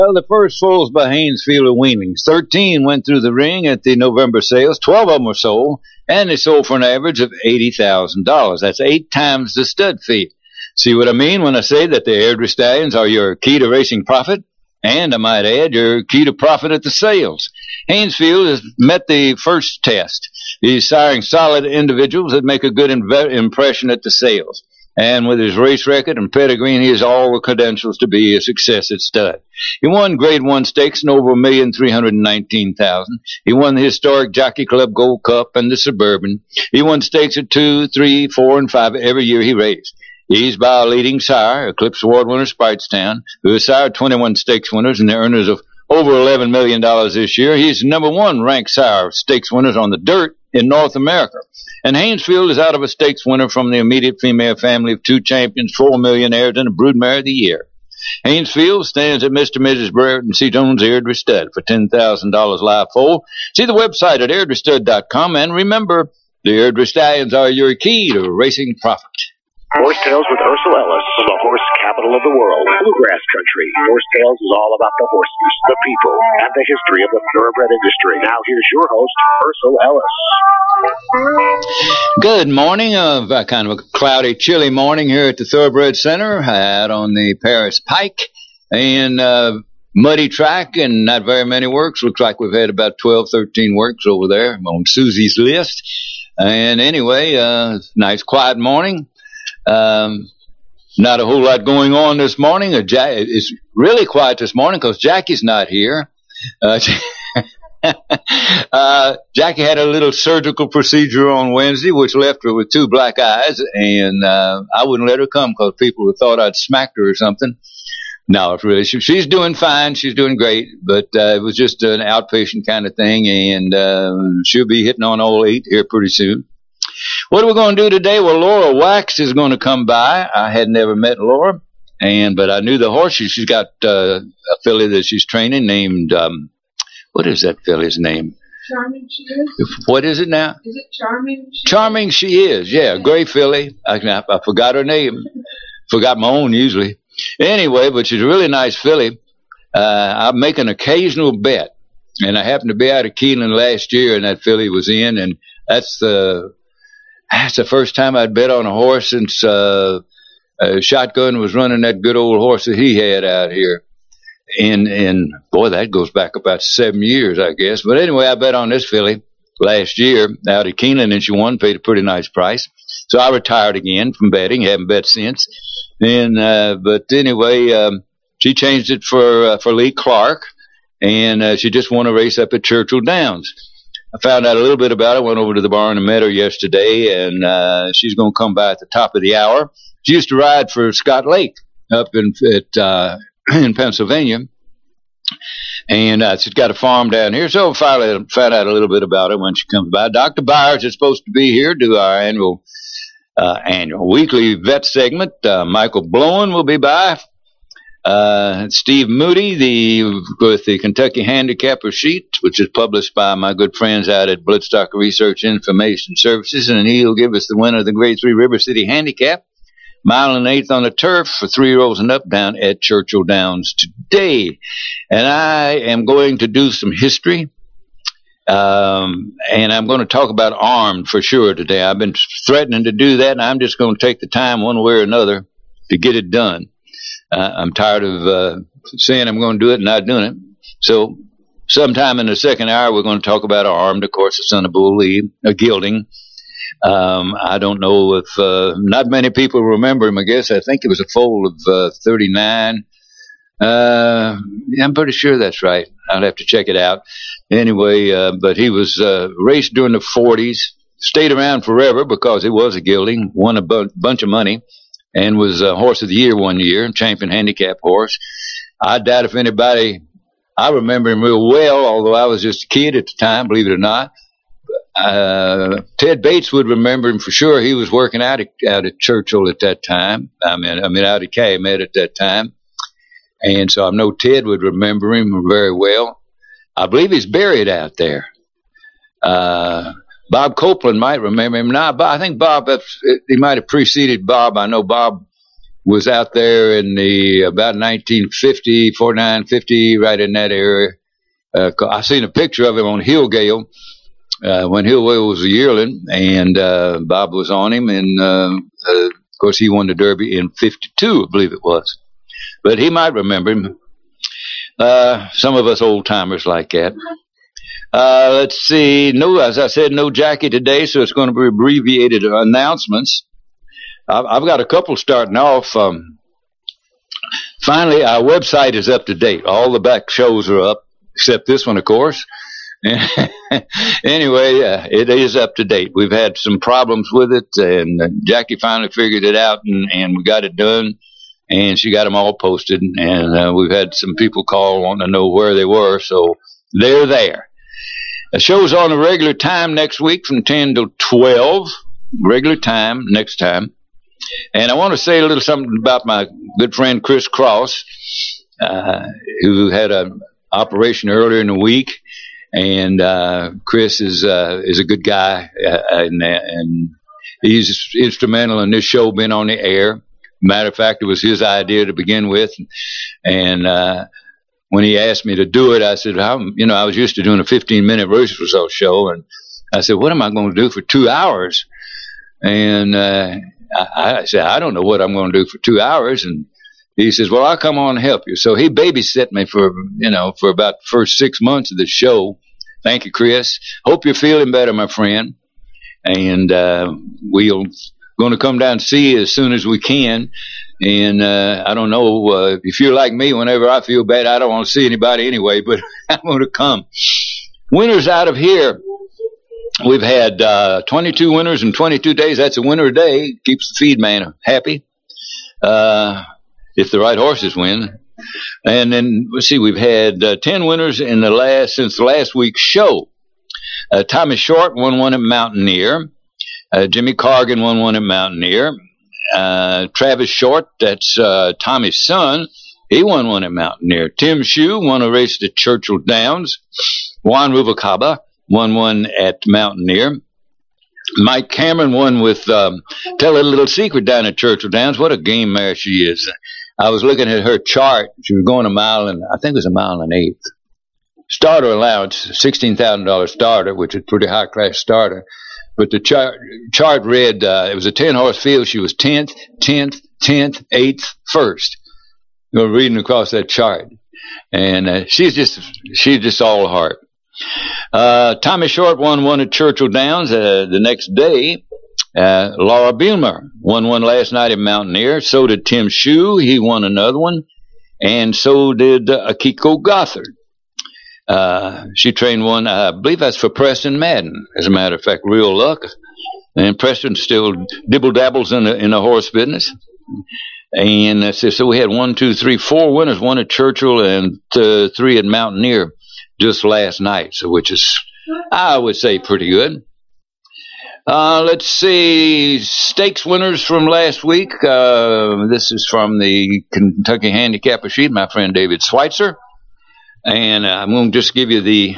Well, the first foals by Haynesfield are weanlings. 13 went through the ring at the November sales. 12 of them were sold, and they sold for an average of $80,000. That's 8 times the stud fee. See what I mean when I say that the Airdrie Stallions are your key to racing profit? And I might add, your key to profit at the sales. Haynesfield has met the first test. He's siring solid individuals that make a good impression at the sales. And with his race record and pedigree, he has all the credentials to be a success at stud. He won Grade 1 stakes in over $1,319,000. He won the historic Jockey Club Gold Cup and the Suburban. He won stakes at 2, 3, 4, and 5 every year he raced. He's by a leading sire, Eclipse Award winner Speightstown, who has sired 21 stakes winners and the earners of over $11 million this year. He's the number 1 ranked sire of stakes winners on the dirt in North America. And Haynesfield is out of a stakes winner from the immediate female family of 2 champions, 4 millionaires, and a broodmare of the year. Haynesfield stands at Mr. and Mrs. Brereton C. Jones Airdrie Stud for $10,000 live foal. See the website at airdriestud.com, and remember, the Airdrie Stallions are your key to racing profit. Horse Tales with Ursel Ellis from the horse capital of the world, Bluegrass Country. Horse Tales is all about the horses, the people, and the history of the thoroughbred industry. Now here's your host, Ursel Ellis. Good morning. Kind of a cloudy, chilly morning here at the Thoroughbred Center, out on the Paris Pike, and muddy track and not very many works. Looks like we've had about 12, 13 works over there on Susie's list. And anyway, nice quiet morning. Not a whole lot going on this morning. It's really quiet this morning because Jackie's not here. Jackie had a little surgical procedure on Wednesday, which left her with 2 black eyes, and I wouldn't let her come because people would thought I'd smacked her or something. No, it's really, she's doing fine. She's doing great, but it was just an outpatient kind of thing, and she'll be hitting on all 8 here pretty soon. What are we going to do today? Well, Laura Wax is going to come by. I had never met Laura, but I knew the horse. She's got a filly that she's training named, what is that filly's name? Charming She Is. What is it now? Is it Charming She Is? Charming She Is, yeah. Gray filly. I forgot her name. Forgot my own usually. Anyway, but she's a really nice filly. I make an occasional bet, and I happened to be out of Keeneland last year, and that filly was in, and that's the first time I'd bet on a horse since Shotgun was running that good old horse that he had out here. And boy, that goes back about 7 years, I guess. But anyway, I bet on this filly last year out at Keeneland, and she won, paid a pretty nice price. So I retired again from betting, haven't bet since. But anyway, she changed it for Lee Clark, and she just won a race up at Churchill Downs. I found out a little bit about it, went over to the barn and met her yesterday, and she's going to come by at the top of the hour. She used to ride for Scott Lake up in Pennsylvania, and she's got a farm down here, so I finally found out a little bit about her when she comes by. Dr. Byers is supposed to be here, do our annual weekly vet segment. Michael Blowen will be by. Steve Moody, with the Kentucky Handicapper Sheet, which is published by my good friends out at Bloodstock Research Information Services, and he'll give us the winner of the Grade 3 River City Handicap, 1 1/8 on the turf for 3-year-olds and up down at Churchill Downs today. And I am going to do some history, and I'm going to talk about Armed for sure today. I've been threatening to do that, and I'm just going to take the time one way or another to get it done. I'm tired of saying I'm going to do it and not doing it. So sometime in the second hour, we're going to talk about Armed, of course, the son of Bull Lee, Gilding. I don't know if not many people remember him, I guess. I think it was a foal of 39. I'm pretty sure that's right. I'll have to check it out. Anyway, but he was raced during the 40s, stayed around forever because he was a Gilding, won a bunch of money, and was Horse of the Year one year, champion handicap horse. I doubt if anybody, I remember him real well, although I was just a kid at the time, believe it or not. Ted Bates would remember him for sure. He was working out at Churchill at that time. I mean out at Calumet at that time. And so I know Ted would remember him very well. I believe he's buried out there. Bob Copeland might remember him now. I think Bob, he might have preceded Bob. I know Bob was out there in the about 1950, 49, 50, right in that area. I seen a picture of him on Hillgale when Hillgale was a yearling, and Bob was on him, and of course he won the Derby in 52, I believe it was. But he might remember him. Some of us old timers like that. Let's see. No, as I said, no Jackie today, so it's going to be abbreviated announcements. I've got a couple starting off. Finally, our website is up to date. All the back shows are up, except this one, of course. Anyway, it is up to date. We've had some problems with it, and Jackie finally figured it out, and we got it done, and she got them all posted, and we've had some people call wanting to know where they were, so they're there. The show's on a regular time next week from 10 to 12, regular time next time. And I want to say a little something about my good friend Chris Cross, who had an operation earlier in the week. And Chris is a good guy, and he's instrumental in this show being on the air. Matter of fact, it was his idea to begin with. And when he asked me to do it, I said, I was used to doing a 15-minute race result show. And I said, what am I going to do for 2 hours? And I said, I don't know what I'm going to do for 2 hours. And he says, well, I'll come on and help you. So he babysat me for about the first 6 months of the show. Thank you, Chris. Hope you're feeling better, my friend. And we're going to come down and see you as soon as we can. And I don't know, if you're like me, whenever I feel bad, I don't want to see anybody anyway, but I'm going to come. Winners out of here. We've had 22 winners in 22 days. That's a winner a day. Keeps the feed man happy. If the right horses win. And then, let's see, we've had 10 winners since the last week's show. Tommy Short won one at Mountaineer. Jimmy Cargan won one at Mountaineer. Travis Short, that's Tommy's son, he won one at Mountaineer. Tim Shue won a race at Churchill Downs. Juan Rubalcaba won one at Mountaineer. Mike Cameron won with Tell a Little Secret down at Churchill Downs. What a game mare she is. I was looking at her chart. She was going I think it was a mile and 1/8. Starter allowance, $16,000 starter, which is a pretty high class starter. But the chart read, it was a 10-horse field. She was 10th, 10th, 10th, 8th, 1st. You know, reading across that chart. And she's just all heart. Tommy Short won one at Churchill Downs the next day. Laura Bielmer won one last night at Mountaineer. So did Tim Shue. He won another one. And so did Akiko Gothard. She trained one, I believe that's for Preston Madden, as a matter of fact, real luck. And Preston still dibble-dabbles in the horse business. And so we had 4 winners, one at Churchill and 3 at Mountaineer just last night, so which is, I would say, pretty good. Let's see, stakes winners from last week. This is from the Kentucky Handicapper sheet, my friend David Schweitzer. And I'm going to just give you the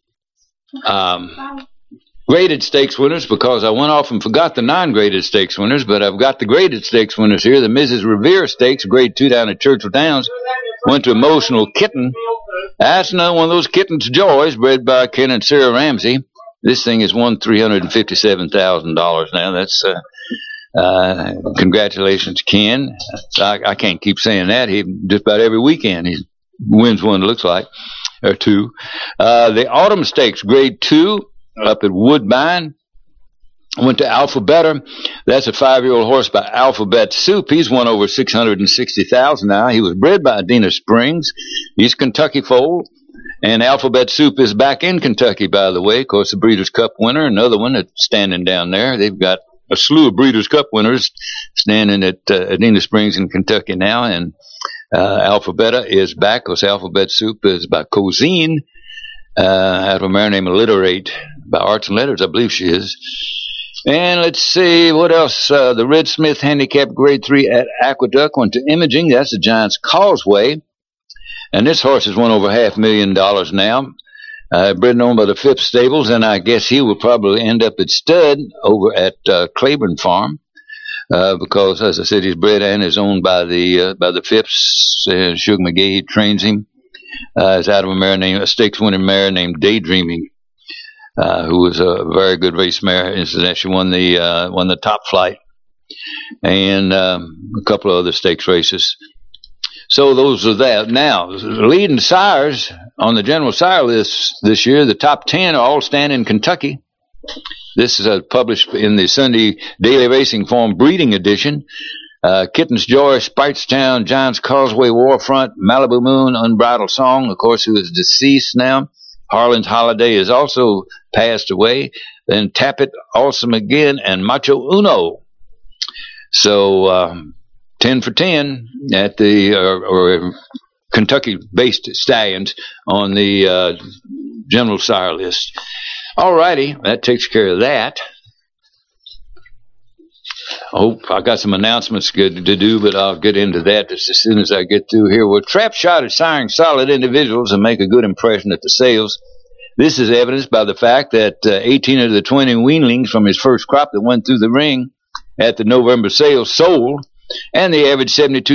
graded stakes winners because I went off and forgot the non-graded stakes winners, but I've got the graded stakes winners here. The Mrs. Revere Stakes, grade 2 down at Churchill Downs, went to Emotional Kitten. That's another one of those kittens' joys bred by Ken and Sarah Ramsey. This thing has won $357,000 now. That's congratulations, Ken. I can't keep saying that. He just about every weekend he wins one, it looks like, or 2. The Autumn Stakes, grade 2, up at Woodbine, went to Alphabetta. That's a 5-year-old horse by Alphabet Soup. He's won over $660,000 now. He was bred by Adena Springs. He's Kentucky foal. And Alphabet Soup is back in Kentucky, by the way. Of course, the Breeders' Cup winner, another one that's standing down there. They've got a slew of Breeders' Cup winners standing at Adena Springs in Kentucky now. And Alphabetta is back, because Alphabet Soup is by Cozine, out of a mare named Alliterate, by Arts and Letters, I believe she is. And let's see, what else? The Red Smith Handicap grade 3 at Aqueduct went to Imaging. That's the Giants Causeway. And this horse has won over $500,000 now. Bred and owned by the Phipps Stables, and I guess he will probably end up at stud over at Claiborne Farm. because, as I said, he's bred and is owned by the Phipps. Sugar McGee trains him. Is out of a stakes winning mare named Daydreaming, who was a very good race mare. Incidentally, she won the top flight and a couple of other stakes races. So those are that. Now, leading sires on the general sire list this year, the top 10 are all stand in Kentucky. This is published in the Sunday Daily Racing Form Breeding Edition. Kitten's Joy, Spitestown, Giants Causeway, Warfront, Malibu Moon, Unbridled Song, of course, who is deceased now. Harlan's Holiday has also passed away. Then Tappet, Awesome Again, and Macho Uno. So, 10 for 10 at the, or Kentucky-based stallions on the general sire list. All righty, that takes care of that. I got some announcements to do, but I'll get into that just as soon as I get through here. Well, Trap Shot is siring solid individuals and make a good impression at the sales. This is evidenced by the fact that 18 of the 20 weanlings from his first crop that went through the ring at the November sales sold, and they averaged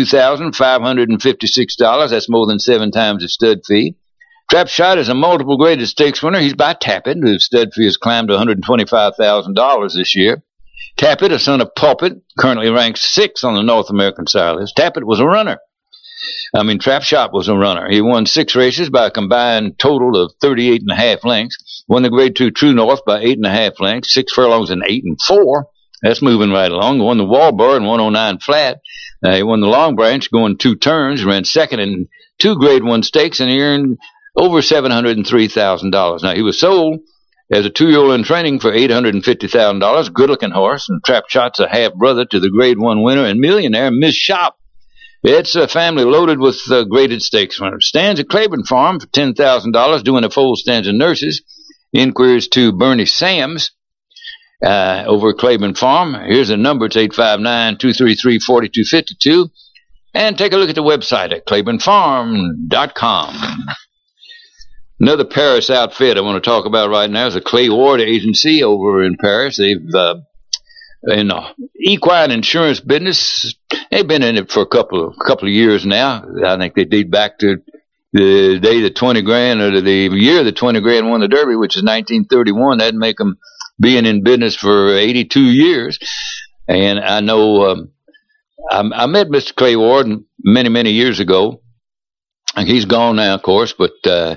$72,556. That's more than 7 times the stud fee. Trap Shot is a multiple graded stakes winner. He's by Tappet, whose stud fee has climbed to $125,000 this year. Tappet, a son of Pulpit, currently ranks 6th on the North American sire list. Tappet was a runner. Trap Shot was a runner. He won 6 races by a combined total of 38.5 lengths. Won the Grade 2 True North by 8.5 lengths. 6 furlongs and 8 4. That's moving right along. Won the Walbur in 109 flat. He won the Long Branch going 2 turns. Ran second in 2 Grade 1 stakes, and he earned over $703,000. Now, he was sold as a 2-year-old in training for $850,000. Good-looking horse, and Trap Shot's a half-brother to the Grade 1 winner and millionaire, Miss Shop. It's a family loaded with graded stakes winners. Stands at Claiborne Farm for $10,000, doing a full stands of nurses. Inquiries to Bernie Sams over at Claiborne Farm. Here's the number. It's 859-233-4252. And take a look at the website at claibornefarm.com. Another Paris outfit I want to talk about right now is the Clay Ward Agency over in Paris. They've in the equine insurance business. They've been in it for a couple of years now. I think they date back to the day the 20 grand or the year the 20 grand won the Derby, which is 1931. That'd make them being in business for 82 years. And I know I met Mr. Clay Ward many years ago. He's gone now, of course, but the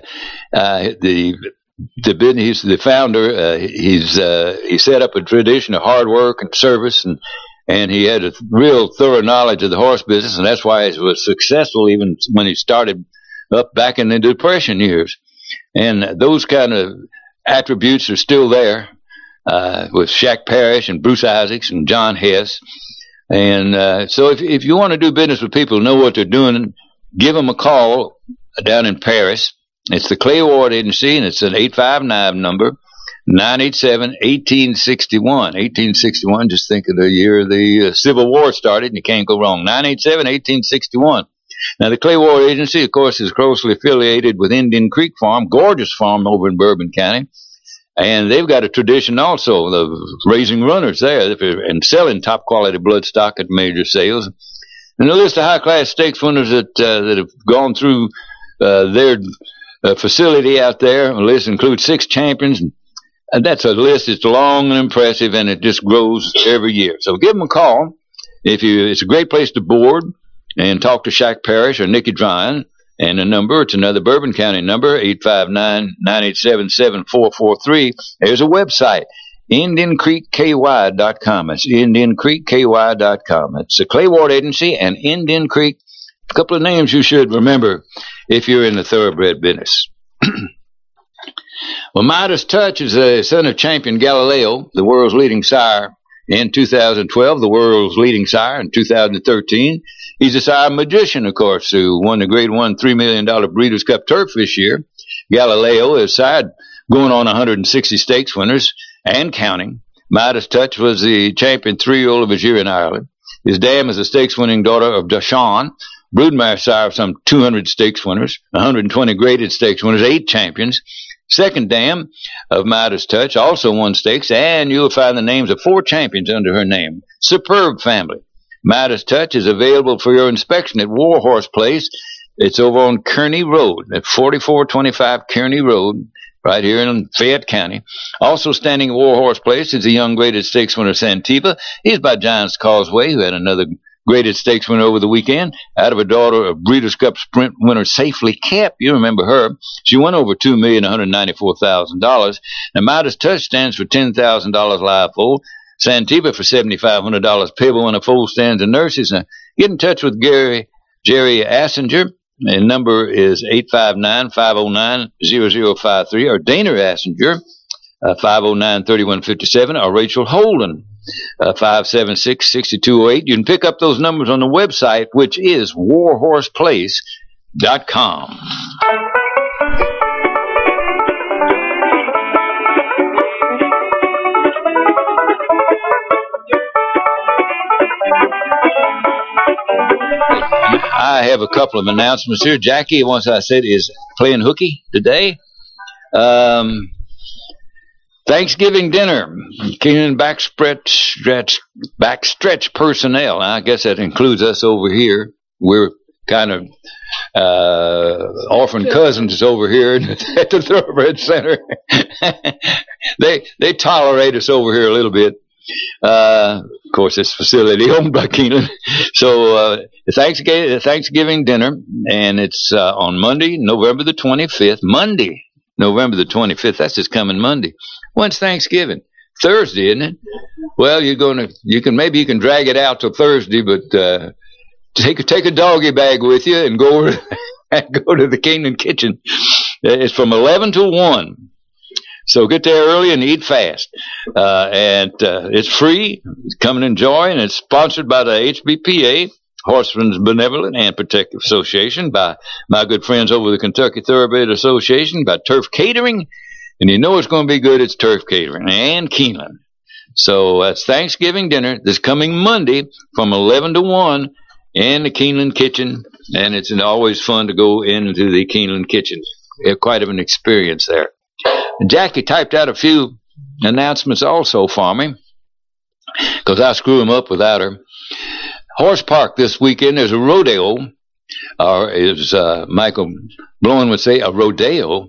business, the founder, he set up a tradition of hard work and service, and he had a real thorough knowledge of the horse business, and that's why he was successful even when he started up back in the Depression years. And those kind of attributes are still there with Shaq Parrish and Bruce Isaacs and John Hess. And so if you want to do business with people who know what they're doing, give them a call down in Paris. It's the Clay Ward Agency, and it's an 859 number, 987-1861. 1861, just think of the year the Civil War started, and you can't go wrong. 987-1861. Now, the Clay Ward Agency, of course, is closely affiliated with Indian Creek Farm, gorgeous farm over in Bourbon County. And they've got a tradition also of raising runners there and selling top-quality bloodstock at major sales. And a list of high-class stakes winners that have gone through their facility out there. The list includes 6 champions. And that's a list that's long and impressive, and it just grows every year. So give them a call. It's a great place to board and talk to Shaq Parrish or Nicky Dryan. And the number, it's another Bourbon County number, 859-987-7443. There's a website, IndianCreekKY.com. It's IndianCreekKY.com. It's the Clay Ward Agency and Indian Creek. A couple of names you should remember if you're in the thoroughbred business. Well, Midas Touch is a son of champion Galileo, the world's leading sire in 2012, the world's leading sire in 2013. He's a sire magician, of course, who won the Grade 1 $3 million Breeders' Cup Turf this year. Galileo is sired going on 160 stakes winners and counting. Midas Touch was the champion 3-year-old of his year in Ireland. His dam is a stakes-winning daughter of Dashawn, broodmare sire of some 200 stakes winners, 120 graded stakes winners, 8 champions. Second dam of Midas Touch also won stakes, and you'll find the names of 4 champions under her name. Superb family. Midas Touch is available for your inspection at Warhorse Place. It's over on Kearney Road, at 4425 Kearney Road, right here in Fayette County. Also standing at Warhorse Place is the young graded stakes winner Santiva. He's by Giants Causeway, who had another graded stakes winner over the weekend, out of a daughter of Breeders' Cup Sprint winner Safely Kept. You remember her. She won over $2,194,000. Now, Midas Touch stands for $10,000 live foal. Santiva for $7,500 payable when a foal stands and nurses. Now, get in touch with Jerry Assinger. The number is 859-509-0053, or Dana Assinger, 509-3157, or Rachel Holden, 576-6208. You can pick up those numbers on the website, which is warhorseplace.com. I have a couple of announcements here. Jackie, once I said, is playing hooky today. Thanksgiving dinner, Keenan backstretch personnel. I guess that includes us over here. We're kind of orphan cousins over here at the Thoroughbred Center. They tolerate us over here a little bit. Of course, it's facility owned by Keenan. So Thanksgiving dinner, and it's on Monday, November the 25th. Monday, November the 25th. That's this coming Monday. When's Thanksgiving? Thursday, isn't it? Well, you can drag it out till Thursday, but take a doggy bag with you and go to the Keenan Kitchen. It's from 11 to 1. So get there early and eat fast. And it's free. Come and enjoy, and it's sponsored by the HBPA, Horsemen's Benevolent and Protective Association, by my good friends over the Kentucky Thoroughbred Association, by Turf Catering. And you know it's going to be good. It's Turf Catering and Keeneland. So that's Thanksgiving dinner this coming Monday from 11 to 1 in the Keeneland Kitchen. And it's always fun to go into the Keeneland Kitchen. We have quite of an experience there. Jackie typed out a few announcements also for me, because I screw them up without her. Horse Park this weekend, there's a rodeo, or as Michael Blowen would say, a rodeo.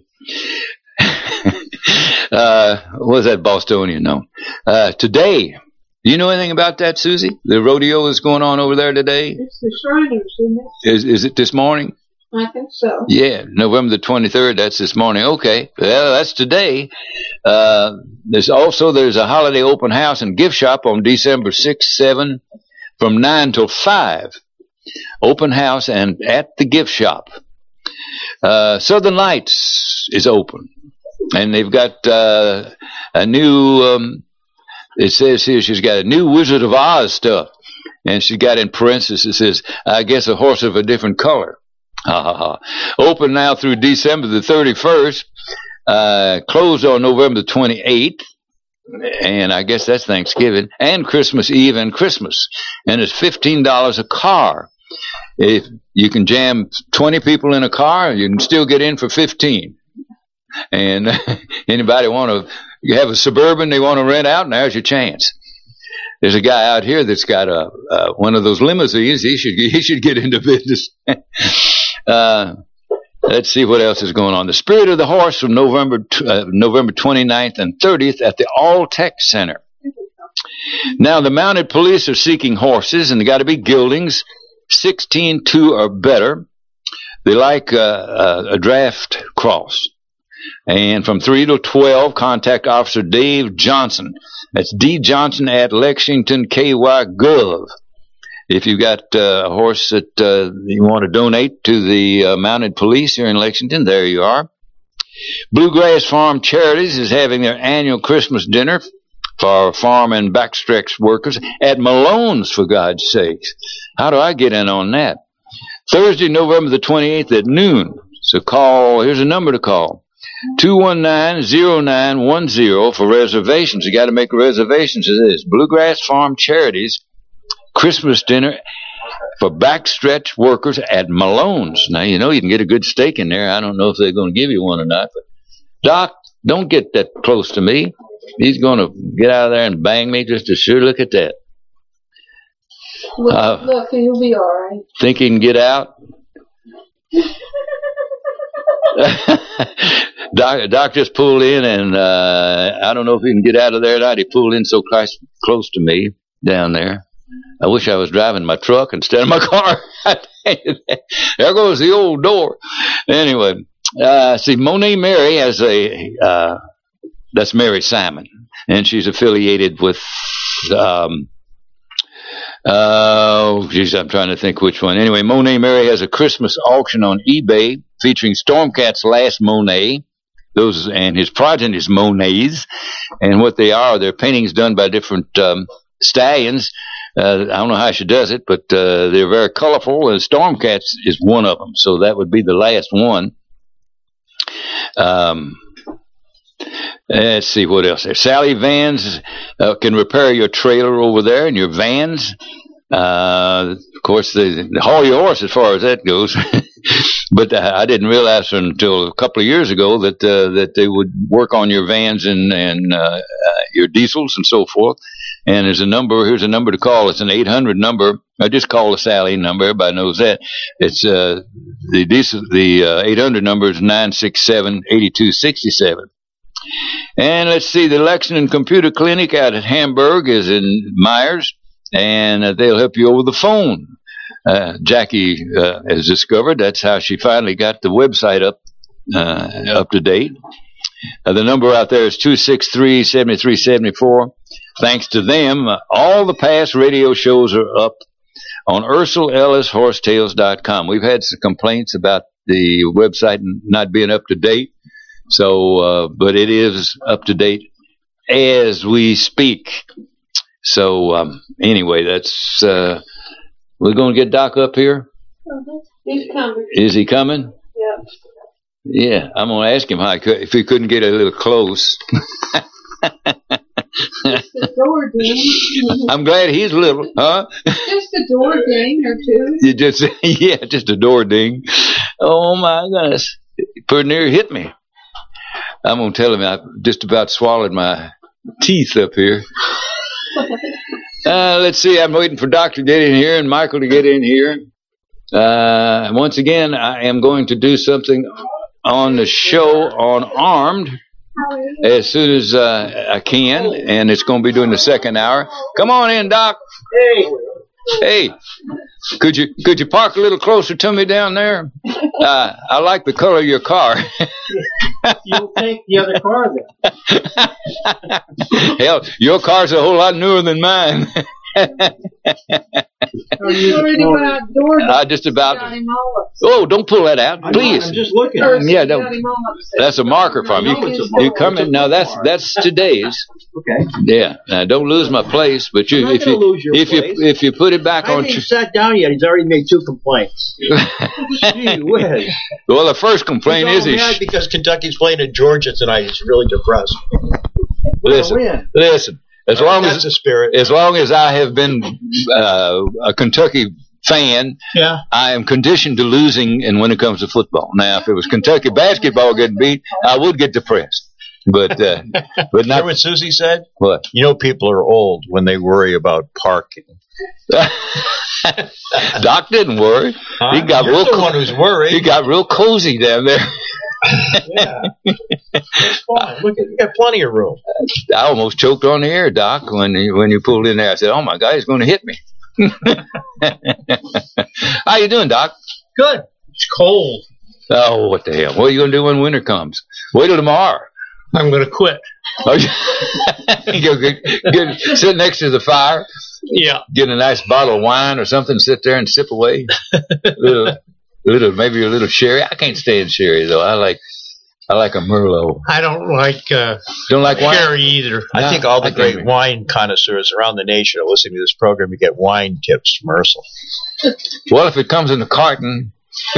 What is that Bostonian known? Today. Do you know anything about that, Susie? The rodeo is going on over there today? It's the Shriners, isn't it? Is it this morning? I think so. Yeah, November the 23rd, that's this morning. Okay, well, that's today. There's a holiday open house and gift shop on December 6th, 7, from 9 till 5. Open house and at the gift shop. Southern Lights is open. And they've got a new, it says here she's got a new Wizard of Oz stuff. And she got in parentheses, it says, I guess a horse of a different color. Open now through December the 31st, closed on November the 28th, and I guess that's Thanksgiving, and Christmas Eve and Christmas. And it's $15 a car. If you can jam 20 people in a car, you can still get in for 15. And anybody want to have a Suburban they want to rent out, now's your chance. There's a guy out here that's got one of those limousines. He should get into business. Let's see what else is going on. The Spirit of the Horse from November 29th and 30th at the All-Tech Center. Now, the mounted police are seeking horses, and they got to be geldings, 16-2 or better. They like a draft cross. And from 3 to 12, contact Officer Dave Johnson. That's D. Johnson at Lexington KY Gov. If you got a horse that you want to donate to the mounted police here in Lexington, there you are. Bluegrass Farm Charities is having their annual Christmas dinner for farm and backstretch workers at Malone's, for God's sakes. How do I get in on that? Thursday, November the 28th at noon. So here's a number to call. 219-0910 for reservations. You got to make reservations. It is Bluegrass Farm Charities Christmas dinner for backstretch workers at Malone's. Now, you know you can get a good steak in there. I don't know if they're going to give you one or not, but Doc, don't get that close to me. He's going to get out of there and bang me just to sure look at that. Look, he'll be all right. Think he can get out? Doc just pulled in, and I don't know if he can get out of there or not. He pulled in so close to me down there. I wish I was driving my truck instead of my car. There goes the old door. Anyway, see, Monet Mary has that's Mary Simon, and she's affiliated with, I'm trying to think which one. Anyway, Monet Mary has a Christmas auction on eBay featuring Stormcat's last Monet, and his progeny's Monets, and what they are, they're paintings done by different stallions. I don't know how she does it, but they're very colorful, and Stormcat's is one of them, so that would be the last one. Let's see what else there. Sally Vans can repair your trailer over there and your vans. Of course, they haul your horse as far as that goes. But I didn't realize until a couple of years ago that they would work on your vans and your diesels and so forth. And here's a number to call. It's an 800 number. I just call the Sally number. Everybody knows that. It's the 800 number is 967-8267. And let's see, the Lexington Computer Clinic out at Hamburg is in Myers, and they'll help you over the phone. Jackie has discovered that's how she finally got the website up to date. The number out there is 263-7374. Thanks to them, all the past radio shows are up on UrsulEllisHorsetails.com. We've had some complaints about the website not being up to date. So, but it is up to date as we speak. So, anyway, that's, we're going to get Doc up here. He's coming. Is he coming? Yeah. Yeah, I'm going to ask him if he couldn't get a little close. Just a door ding. I'm glad he's little, huh? Just a door ding or two. Just a door ding. Oh my goodness. Pretty near hit me. I'm going to tell him I just about swallowed my teeth up here. Let's see. I'm waiting for Doc to get in here and Michael to get in here. Once again, I am going to do something on the show on Armed as soon as I can, and it's going to be during the second hour. Come on in, Doc. Hey. Could you park a little closer to me down there? I like the color of your car. You'll take the other car then. Hell, your car's a whole lot newer than mine. I just about. Oh, don't pull that out, please. I'm just looking. Yeah, that's a marker from you. You come in now. That's today's. Okay. Yeah. Now don't lose my place, but if you put it back on. He sat down yet. He's already made 2 complaints. Gee whiz. Well, the first complaint is mad because Kentucky's playing in Georgia tonight. He's really depressed. Listen. As long as I have been a Kentucky fan, yeah, I am conditioned to losing. And when it comes to football, now if it was Kentucky basketball getting beat, I would get depressed. But not. Hear what Susie said? What? You know, people are old when they worry about parking. Doc didn't worry. Huh? You're the one who's worried. He got real cozy down there. Yeah. It's fine. Look, you got plenty of room. I almost choked on the air, Doc, when you pulled in there. I said, "Oh my God, he's going to hit me." How you doing, Doc? Good. It's cold. Oh, what the hell? What are you going to do when winter comes? Wait till tomorrow. I'm going to quit. Sit next to the fire. Yeah. Get a nice bottle of wine or something. Sit there and sip away. Maybe a little sherry. I can't stand sherry though. I like a Merlot. I don't like wine? sherry either. I think all the great wine connoisseurs around the nation are listening to this program. You get wine tips from Ursel. Well, if it comes in a carton.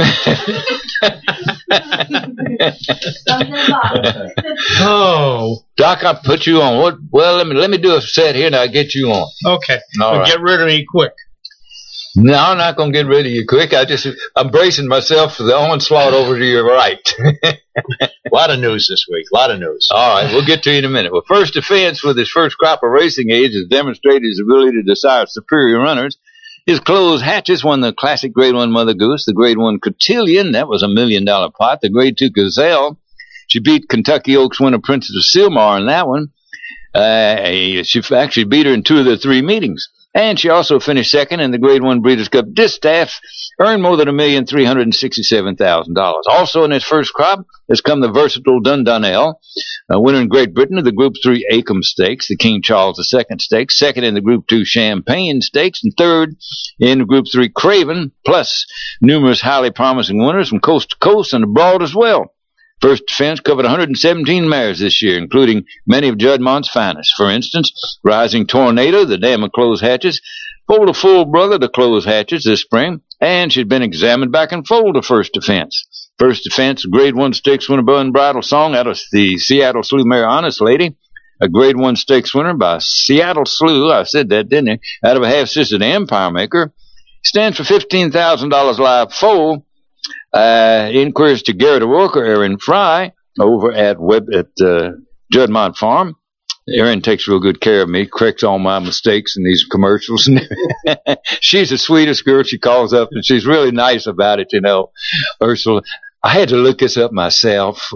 Oh, Doc, I put you on. What? Well, let me do a set here and I'll get you on. Okay. All right. Get rid of me quick. No, I'm not going to get rid of you quick. I'm bracing myself for the onslaught over to your right. A lot of news this week. A lot of news. All right, we'll get to you in a minute. Well, First Defense, with his first crop of racing age, has demonstrated his ability to desire superior runners. His closed hatches won the classic Grade 1 Mother Goose, the Grade 1 Cotillion, that was $1 million pot, the Grade 2 Gazelle. She beat Kentucky Oaks winner Princess of Sylmar in that one. She actually beat her in 2 of the 3 meetings. And she also finished second in the Grade 1 Breeders' Cup Distaff, earned more than $1,367,000. Also in his first crop has come the versatile Dundonnell, a winner in Great Britain of the Group 3 Acomb Stakes, the King Charles II Stakes, second in the Group 2 Champagne Stakes, and third in the Group 3 Craven, plus numerous highly promising winners from coast to coast and abroad as well. First Defense covered 117 mares this year, including many of Juddmont's finest. For instance, Rising Tornado, the dam of closed hatches, foaled a full brother to closed hatches this spring, and she'd been examined back and foaled to First Defense. First Defense, Grade 1 Stakes winner by Unbridled Song out of the Seattle Slew mare Honest Lady, a Grade 1 Stakes winner by Seattle Slew, I said that, didn't I, out of a half-sister Empire Maker, stands for $15,000 live foal. Inquiries to Garrett O'Rourke or Aaron Fry over at Juddmont Farm. Aaron takes real good care of me, corrects all my mistakes in these commercials. She's the sweetest girl. She calls up and she's really nice about it, Ursula. I had to look this up myself.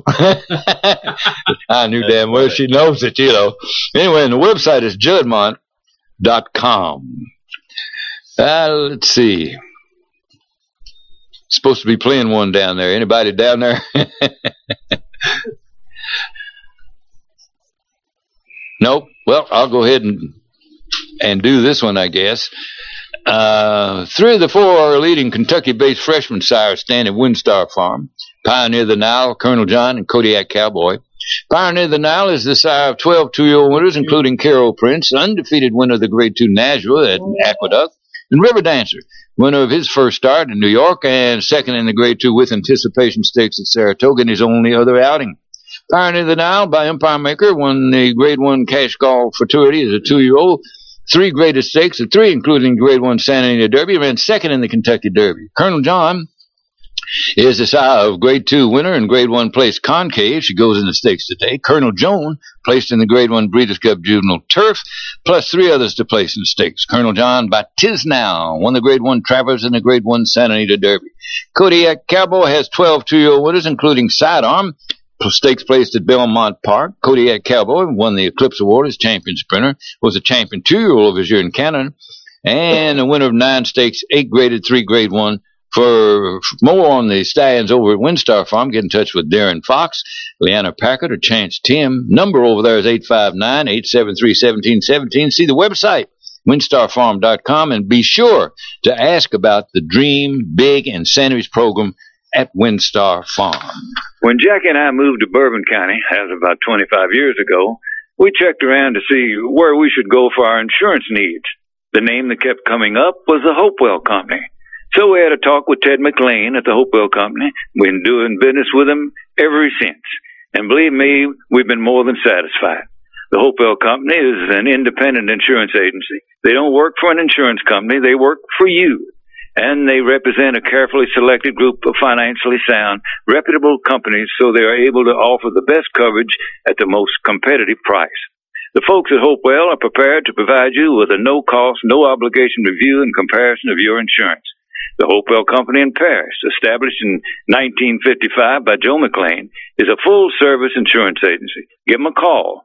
I knew damn well she knows it, Anyway, and the website is juddmont.com. Let's see. Supposed to be playing one down there. Anybody down there? Nope. Well, I'll go ahead and do this one, I guess. 3 of the 4 are leading Kentucky-based freshman sires stand at Windstar Farm. Pioneer the Nile, Colonel John, and Kodiak Cowboy. Pioneer the Nile is the sire of 12 two-year-old winners, including Carol Prince, undefeated winner of the Grade 2 Nashville at Aqueduct, and River Dancer, winner of his first start in New York and second in the Grade 2 with Anticipation Stakes at Saratoga in his only other outing. Pioneer the Nile by Empire Maker won the Grade 1 Cash Call Futurity as a 2-year-old. 3 graded stakes of 3, including Grade 1 Santa Anita Derby, ran second in the Kentucky Derby. Colonel John is the sire of Grade 2 winner and Grade 1 place Concave. She goes in the stakes today. Colonel Joan placed in the Grade 1 Breeders' Cup Juvenile Turf, plus 3 others to place in the stakes. Colonel John by Tisnow won the Grade 1 Travelers and the Grade 1 Santa Anita Derby. Kodiak Cowboy has 12 two-year-old winners, including Sidearm. Stakes placed at Belmont Park. Kodiak Cowboy won the Eclipse Award as champion sprinter, was a champion 2-year-old of his year in Canada, and a winner of 9 stakes, 8 graded, 3 Grade 1. For more on the stallions over at Windstar Farm, get in touch with Darren Fox, Leanna Packard, or Chance Tim. Number over there is 859-873-1717. See the website, windstarfarm.com, and be sure to ask about the Dream Big and Sandwich program at Windstar Farm. When Jackie and I moved to Bourbon County, that was about 25 years ago, we checked around to see where we should go for our insurance needs. The name that kept coming up was the Hopewell Company. So we had a talk with Ted McLean at the Hopewell Company. We've been doing business with him ever since. And believe me, we've been more than satisfied. The Hopewell Company is an independent insurance agency. They don't work for an insurance company. They work for you. And they represent a carefully selected group of financially sound, reputable companies so they are able to offer the best coverage at the most competitive price. The folks at Hopewell are prepared to provide you with a no-cost, no-obligation review and comparison of your insurance. The Hopewell Company in Paris, established in 1955 by Joe McLean, is a full-service insurance agency. Give them a call,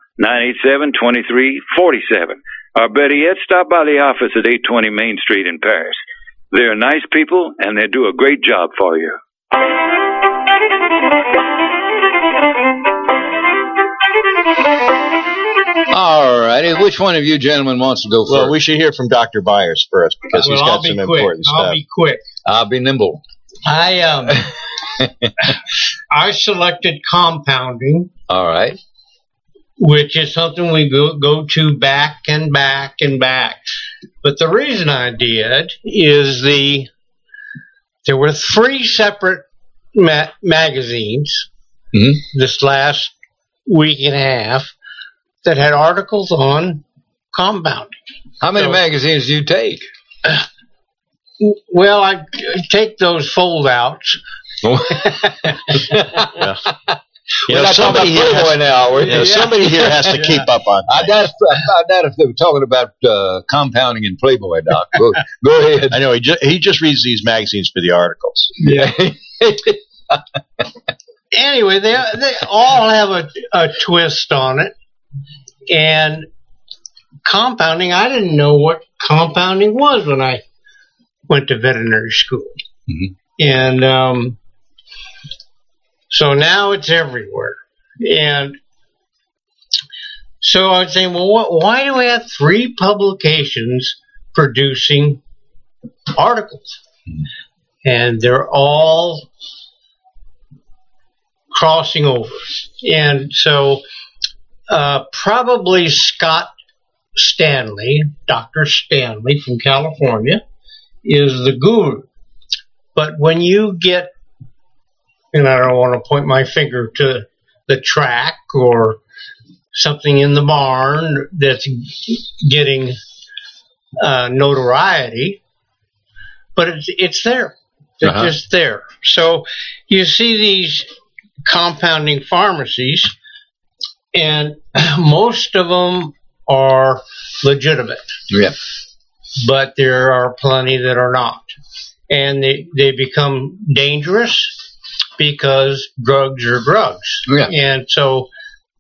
987-2347. Or better yet, stop by the office at 820 Main Street in Paris. They're nice people, and they do a great job for you. All righty. Which one of you gentlemen wants to go first? Well, we should hear from Dr. Byers first because he's got some important stuff. I'll be quick. I'll be nimble. I selected compounding. All right. Which is something we go to back and back and back. But the reason I did is there were 3 separate magazines this last week and a half that had articles on compounding. How many magazines do you take? Well, I take those fold-outs. Yeah. We're not talking about Playboy now, are we? Somebody here has to keep up on I things. doubt if they were talking about compounding in Playboy, Doc. Go ahead. I know he just reads these magazines for the articles. Yeah. Anyway, they all have a twist on it. And compounding, I didn't know what compounding was when I went to veterinary school. Mhm. And so now it's everywhere. And so I was saying, well, why do we have 3 publications producing articles? And they're all crossing over. And so probably Scott Stanley, Dr. Stanley from California, is the guru. But when you get, and I don't want to point my finger to the track or something in the barn that's getting notoriety, but it's there. It's just there. So you see these compounding pharmacies, and most of them are legitimate. Yeah. But there are plenty that are not. And they become dangerous because drugs are drugs. Yeah. And so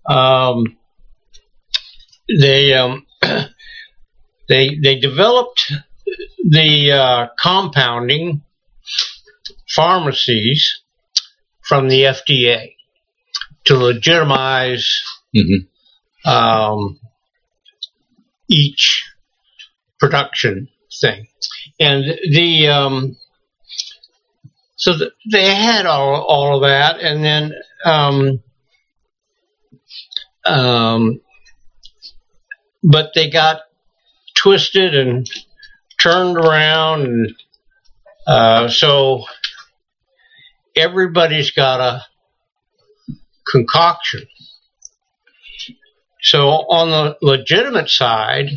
they developed the compounding pharmacies from the FDA to legitimize each production thing. And so they had all of that, and then but they got twisted and turned around, and so everybody's got a concoction. So on the legitimate side,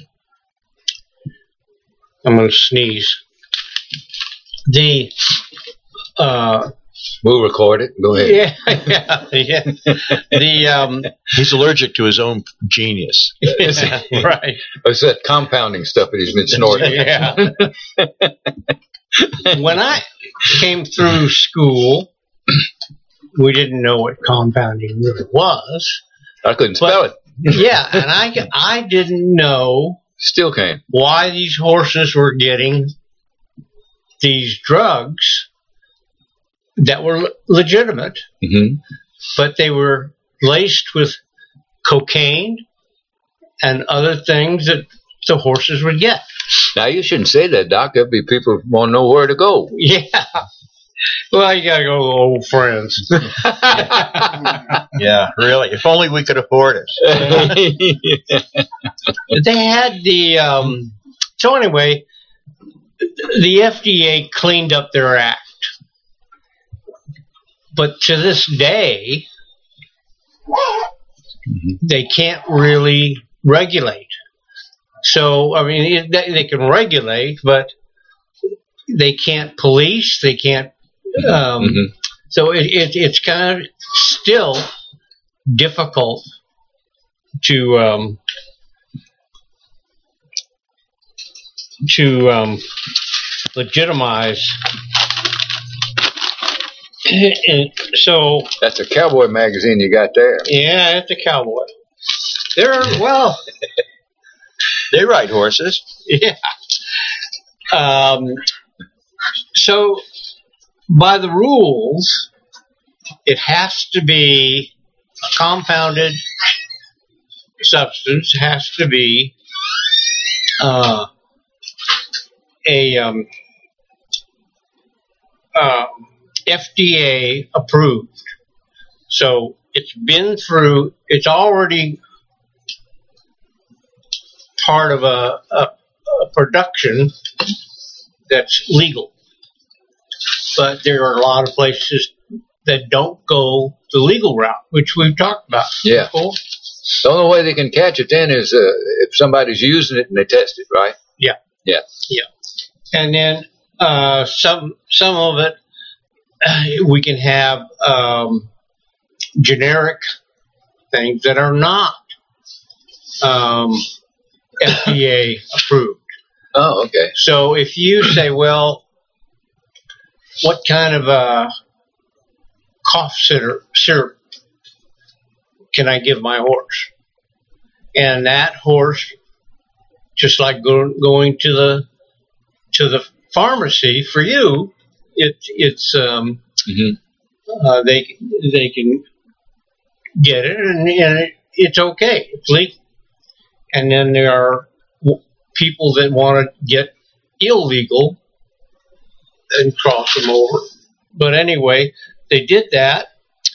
I'm going to sneeze. We'll record it. Go ahead. Yeah. He's allergic to his own genius. Right. It's that compounding stuff that he's been snorting. Yeah. When I came through school, we didn't know what compounding really was. I couldn't spell it. Yeah, and I didn't know Still can't. why these horses were getting these drugs that were legitimate, but they were laced with cocaine and other things that the horses would get. Now, you shouldn't say that, Doc. There'll be people who won't know where to go. Yeah. Well, you got to go to old friends. Yeah, really. If only we could afford it. They had the so anyway, the FDA cleaned up their act, but to this day they can't really regulate. So I mean, they can regulate, but they can't police. They can't. So it's kind of still difficult to legitimize. And so That's a cowboy magazine you got there. yeah, it's a cowboy. They ride horses. Yeah. So by the rules, it has to be a compounded substance, has to be FDA approved. So it's been through, it's already part of a production that's legal. But there are a lot of places that don't go the legal route, which we've talked about Yeah. before. The only way they can catch it then is if somebody's using it and they test it, right? Yeah. Yeah. Yeah. And then Some of it we can have generic things that are not FDA approved. Oh, okay. So if you say, well, what kind of cough syrup can I give my horse? And that horse, just like going to the pharmacy for you, it's they can get it and it's okay. It's legal. And then there are people that want to get illegal and cross them over. But anyway, they did that.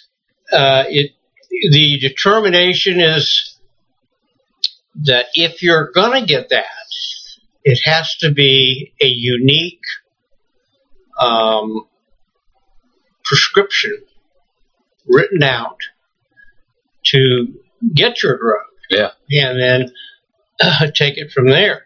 The determination is that if you're going to get that, it has to be a unique prescription written out to get your drug. Yeah. And then take it from there.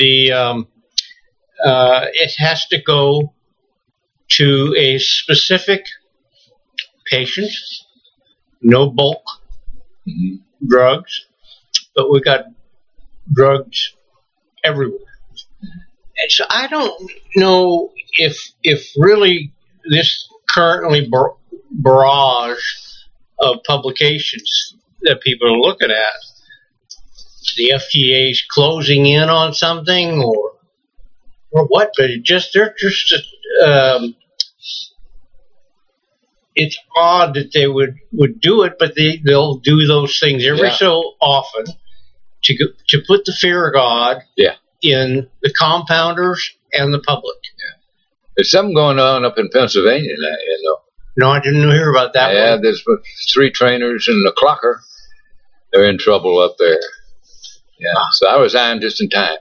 It has to go to a specific patient, no bulk drugs, but we got drugs everywhere. And so I don't know if really this currently barrage of publications that people are looking at, the FDA's closing in on something or what, but they're just it's odd that they would do it, but they'll do those things every so often to put the fear of God in the compounders and the public. Yeah. There's something going on up in Pennsylvania now, you know. No, I didn't hear about that. Yeah, one. There's 3 trainers and a clocker. They're in trouble up there. Yeah, so I resigned just in time.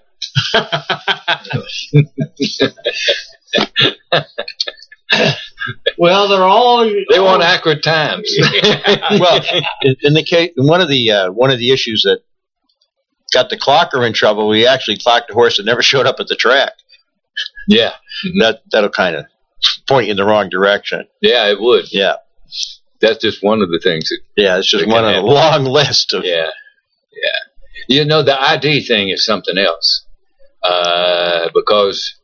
Well, they want accurate times. Well, in the case, one of the issues that got the clocker in trouble, we actually clocked a horse that never showed up at the track. Yeah, that'll kind of point you in the wrong direction. Yeah, it would. Yeah, that's just one of the things. It's just one of a long list of. Yeah. You know, the ID thing is something else, because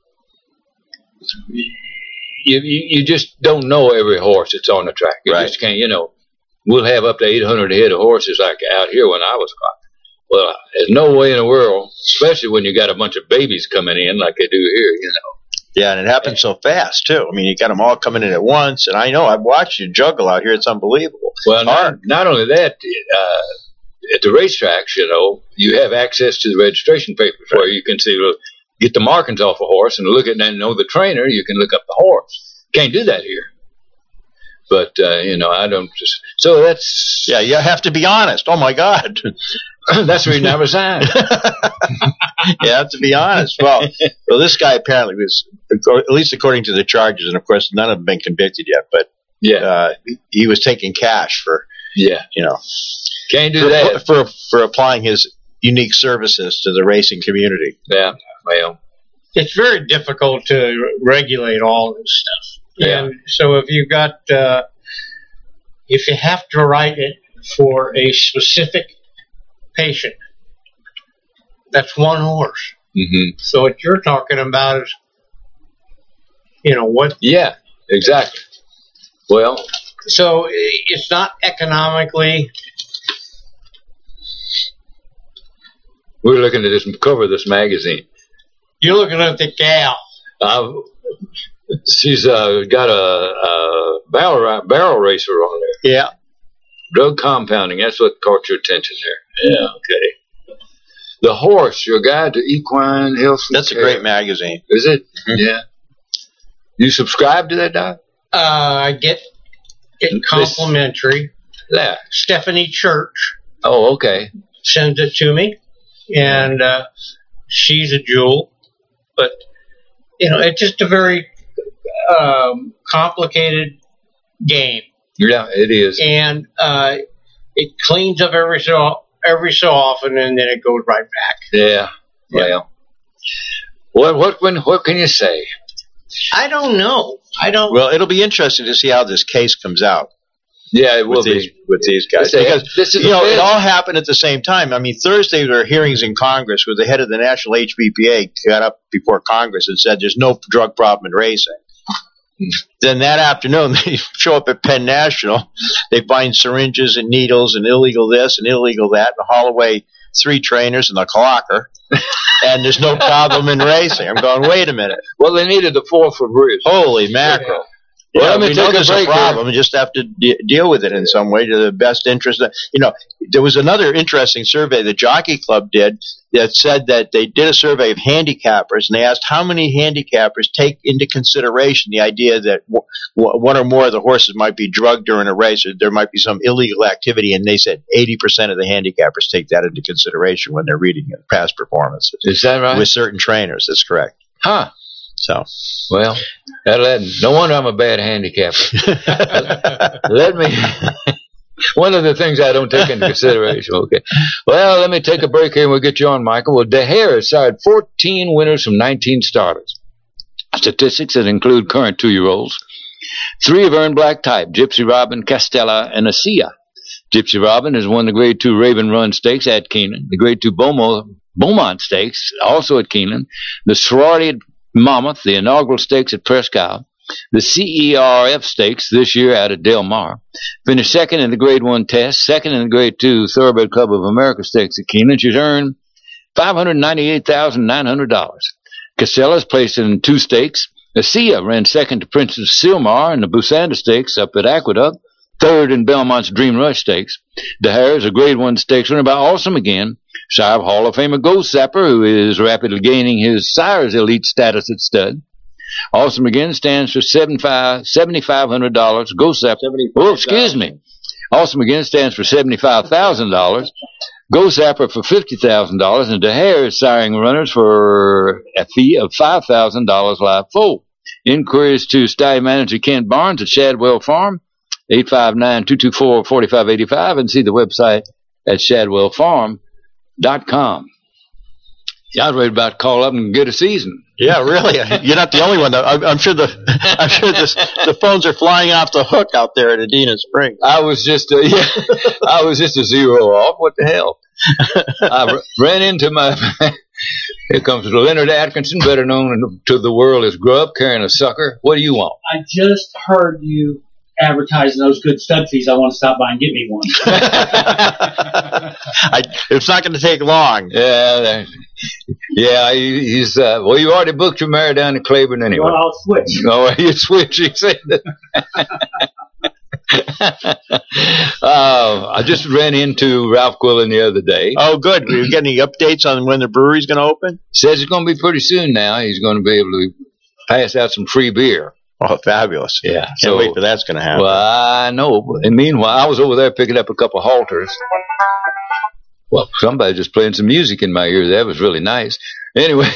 you just don't know every horse that's on the track. You just can't. You know, we'll have up to 800 head of horses like out here when I was caught. Well, there's no way in the world, especially when you got a bunch of babies coming in like they do here. You know. Yeah, and it happens so fast too. I mean, you got them all coming in at once, and I know I've watched you juggle out here. It's unbelievable. Well, not only that. At the racetracks, you know, you have access to the registration papers where you can see, get the markings off a horse and look at it and know the trainer. You can look up the horse. Can't do that here. But, you know, I don't just. So that's. Yeah, you have to be honest. Oh, my God. That's the reason I resigned. You have to be honest. Well, this guy apparently was, at least according to the charges, and of course, none of them have been convicted yet, but he was taking cash for, you know. Can't do that. For applying his unique services to the racing community. Yeah, well. It's very difficult to regulate all this stuff. Yeah. And so if you have to write it for a specific patient, that's one horse. Mm-hmm. So what you're talking about is, you know, what? Yeah, exactly. Well. So it's not economically. We're looking at this cover of this magazine. You're looking at the gal. She's got a barrel racer on there. Yeah. Drug compounding. That's what caught your attention there. Yeah. Okay. The Horse, Your Guide to Equine Health. That's a great magazine. Is it? Mm-hmm. Yeah. You subscribe to that, Doc? I get it complimentary. Yeah. Stephanie Church. Oh, okay. Sends it to me. And she's a jewel, but you know, it's just a very complicated game. Yeah, it is. And it cleans up every so often, and then it goes right back. Yeah. Well, what can you say? I don't know. Well, it'll be interesting to see how this case comes out. Yeah, it will be with these guys, because it all happened at the same time. I mean, Thursday there were hearings in Congress where the head of the National HBPA got up before Congress and said there's no drug problem in racing. Then that afternoon they show up at Penn National, they find syringes and needles and illegal this and illegal that, and haul away 3 trainers and a clocker, and there's no problem in racing. I'm going, wait a minute. Well, they needed the 4th for Bruce. Holy mackerel. Well, we know there's a problem. We just have to deal with it in some way to the best interest. There was another interesting survey the Jockey Club did that said that they did a survey of handicappers, and they asked how many handicappers take into consideration the idea that one or more of the horses might be drugged during a race, or there might be some illegal activity, and they said 80% of the handicappers take that into consideration when they're reading past performances. Is that right? With certain trainers, that's correct. Huh. So, well, no wonder I'm a bad handicapper. One of the things I don't take into consideration. Okay. Well, let me take a break here and we'll get you on, Michael. Well, De Hare has sired 14 winners from 19 starters. Statistics that include current 2-year-olds. 3 have earned black type: Gypsy Robin, Castella, and Asia. Gypsy Robin has won the Grade 2 Raven Run Stakes at Keeneland, the Grade 2 Beaumont Stakes also at Keeneland, the Sorority Monmouth, the inaugural stakes at Presque Isle, the CERF Stakes this year out at Del Mar, finished 2nd in the Grade 1 Test, 2nd in the Grade 2 Thoroughbred Club of America Stakes at Keeneland. She's earned $598,900. Casella's placed in 2 stakes. Asia ran 2nd to Princess Silmar in the Busanda Stakes up at Aqueduct, 3rd in Belmont's Dream Rush Stakes. De Hare is a Grade 1 Stakes winner by Awesome Again, sire of Hall of Famer Ghost Zapper, who is rapidly gaining his sire's elite status at stud. Awesome Again stands for $7,500. Ghost Zapper. Awesome Again stands for $75,000. Ghost Zapper for $50,000, and De Hare is siring runners for a fee of $5,000 live foal. Inquiries to stallion manager Kent Barnes at Shadwell Farm, 859-224-4585, and see the website at shadwellfarm.com. Yeah, I was ready about to call up and get a season. Yeah, really. You're not the only one. I'm sure the phones are flying off the hook out there at Adena Springs. I was just a 0 off. What the hell? I ran into here comes Leonard Atkinson, better known to the world as Grub, carrying a sucker. What do you want? I just heard you advertising those good stud fees. I want to stop by and get me one. It's not going to take long. Yeah, he's well, you already booked your mare down to Claiborne anyway. Well, I'll switch. Oh, you switch, you said. I just ran into Ralph Quillen the other day. Oh, good. Are you getting any updates on when the brewery's going to open? Says it's going to be pretty soon now. He's going to be able to pass out some free beer. Oh, fabulous. Yeah. Can't wait for that's going to happen. Well, I know. And meanwhile, I was over there picking up a couple halters. Well, somebody just playing some music in my ear. That was really nice. Anyway,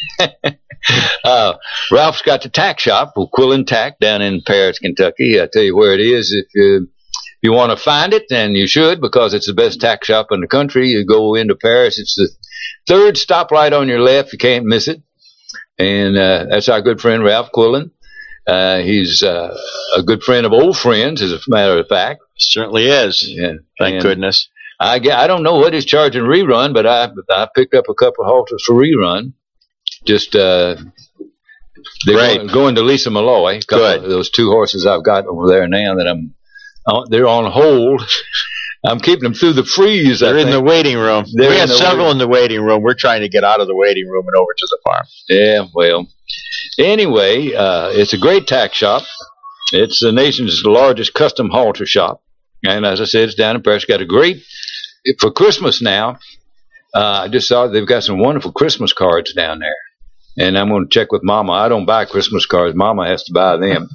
Ralph's got the tack shop, Quillen Tack, down in Paris, Kentucky. I'll tell you where it is. If you want to find it, then you should, because it's the best tack shop in the country. You go into Paris. It's the 3rd stoplight on your left. You can't miss it. And that's our good friend, Ralph Quillen. He's a good friend of old friends, as a matter of fact. Certainly is. Yeah. Thank goodness. I don't know what he's charging rerun, but I picked up a couple of halters for rerun. Just going to Lisa Malloy. Good. Those 2 horses I've got over there now that they're on hold. I'm keeping them through the freeze. They're in the waiting room. We have several in the waiting room. We're trying to get out of the waiting room and over to the farm. Yeah, well. Anyway, it's a great tack shop. It's the nation's largest custom halter shop. And as I said, it's down in Paris. Got a great, for Christmas now, I just saw they've got some wonderful Christmas cards down there. And I'm going to check with Mama. I don't buy Christmas cards. Mama has to buy them.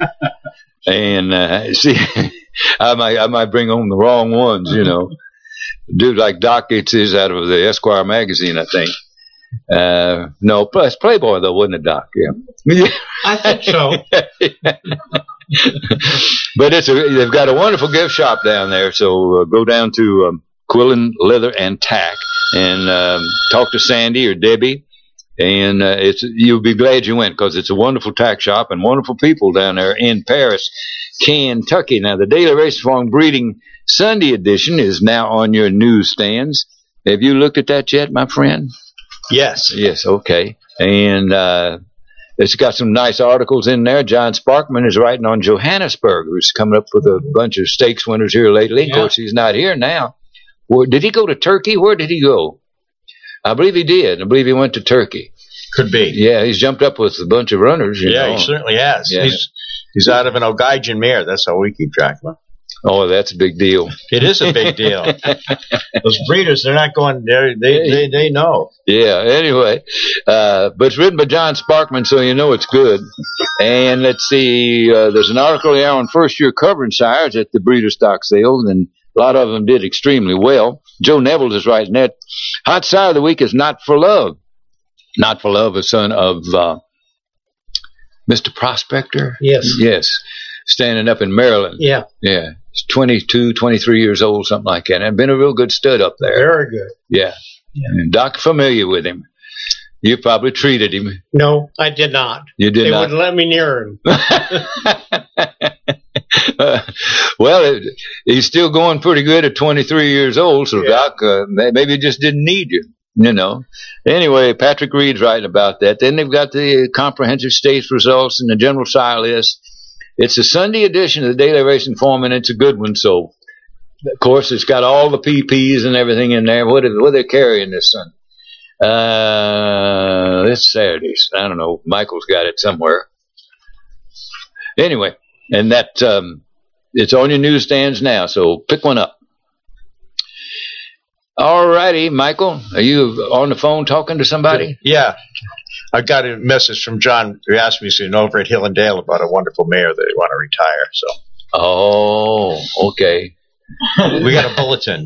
And see, I might bring home the wrong ones, you know. Dude like Doc gets his out of the Esquire magazine, I think. No, plus Playboy though, wasn't it, Doc? Yeah. I think so. But they've got a wonderful gift shop down there. So go down to Quillen Leather and Tack and talk to Sandy or Debbie And you'll be glad you went, because it's a wonderful tack shop and wonderful people down there in Paris, Kentucky. Now, the Daily Racing Farm Breeding Sunday edition is now on your newsstands. Have you looked at that yet, my friend? Yes. Yes, okay. And it's got some nice articles in there. John Sparkman is writing on Johannesburg, who's coming up with a bunch of stakes winners here lately. Yeah. Of course, he's not here now. Well, did he go to Turkey? Where did he go? I believe he did. I believe he went to Turkey. Could be. Yeah, he's jumped up with a bunch of runners. You know. He certainly has. Yeah. He's out of an Ogaijin mare. That's how we keep track of him. Oh, that's a big deal. It is a big deal. Those breeders, they're not going there. They know. Yeah, anyway. But it's written by John Sparkman, so you know it's good. And let's see, there's an article here on first-year covering sires at the breeder stock sales, and a lot of them did extremely well. Joe Neville is writing that. Hot Sire of the Week is Not for Love. Not for Love, a son of Mr. Prospector. Yes. Yes. Standing up in Maryland. Yeah. Yeah. He's 22, 23 years old, something like that. And been a real good stud up there. Very good. Yeah. And Doc familiar with him. You probably treated him. No, I did not. You did they not? They wouldn't let me near him. Well, he's still going pretty good at 23 years old, so Doc, maybe he just didn't need you, you know. Anyway, Patrick Reed's writing about that. Then they've got the comprehensive stakes results and the general sire list. It's a Sunday edition of the Daily Racing Form, and it's a good one. So, of course, it's got all the PPs and everything in there. What are they carrying this Sunday? It's Saturdays. I don't know. Michael's got it somewhere. Anyway, and that it's on your newsstands now, so pick one up. All righty, Michael. Are you on the phone talking to somebody? Yeah. I got a message from John Rasmussen over at Hill and Dale about a wonderful mare that they want to retire. So. Oh, okay. We got a bulletin.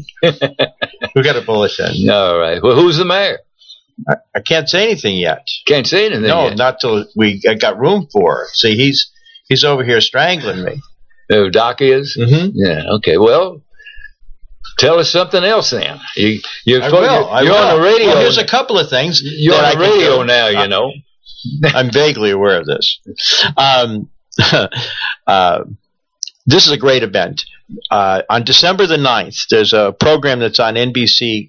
All right. Well, who's the mayor? I can't say anything yet. Can't say anything No, yet? not till I got room for her. See, he's over here strangling me. Oh, Doc is? Mm-hmm. Yeah, okay. Well, tell us something else then. You're I will. on the radio. Well, here's a couple of things. You're on the radio now, you know. I'm vaguely aware of this. This is a great event. On December the 9th, there's a program that's on NBC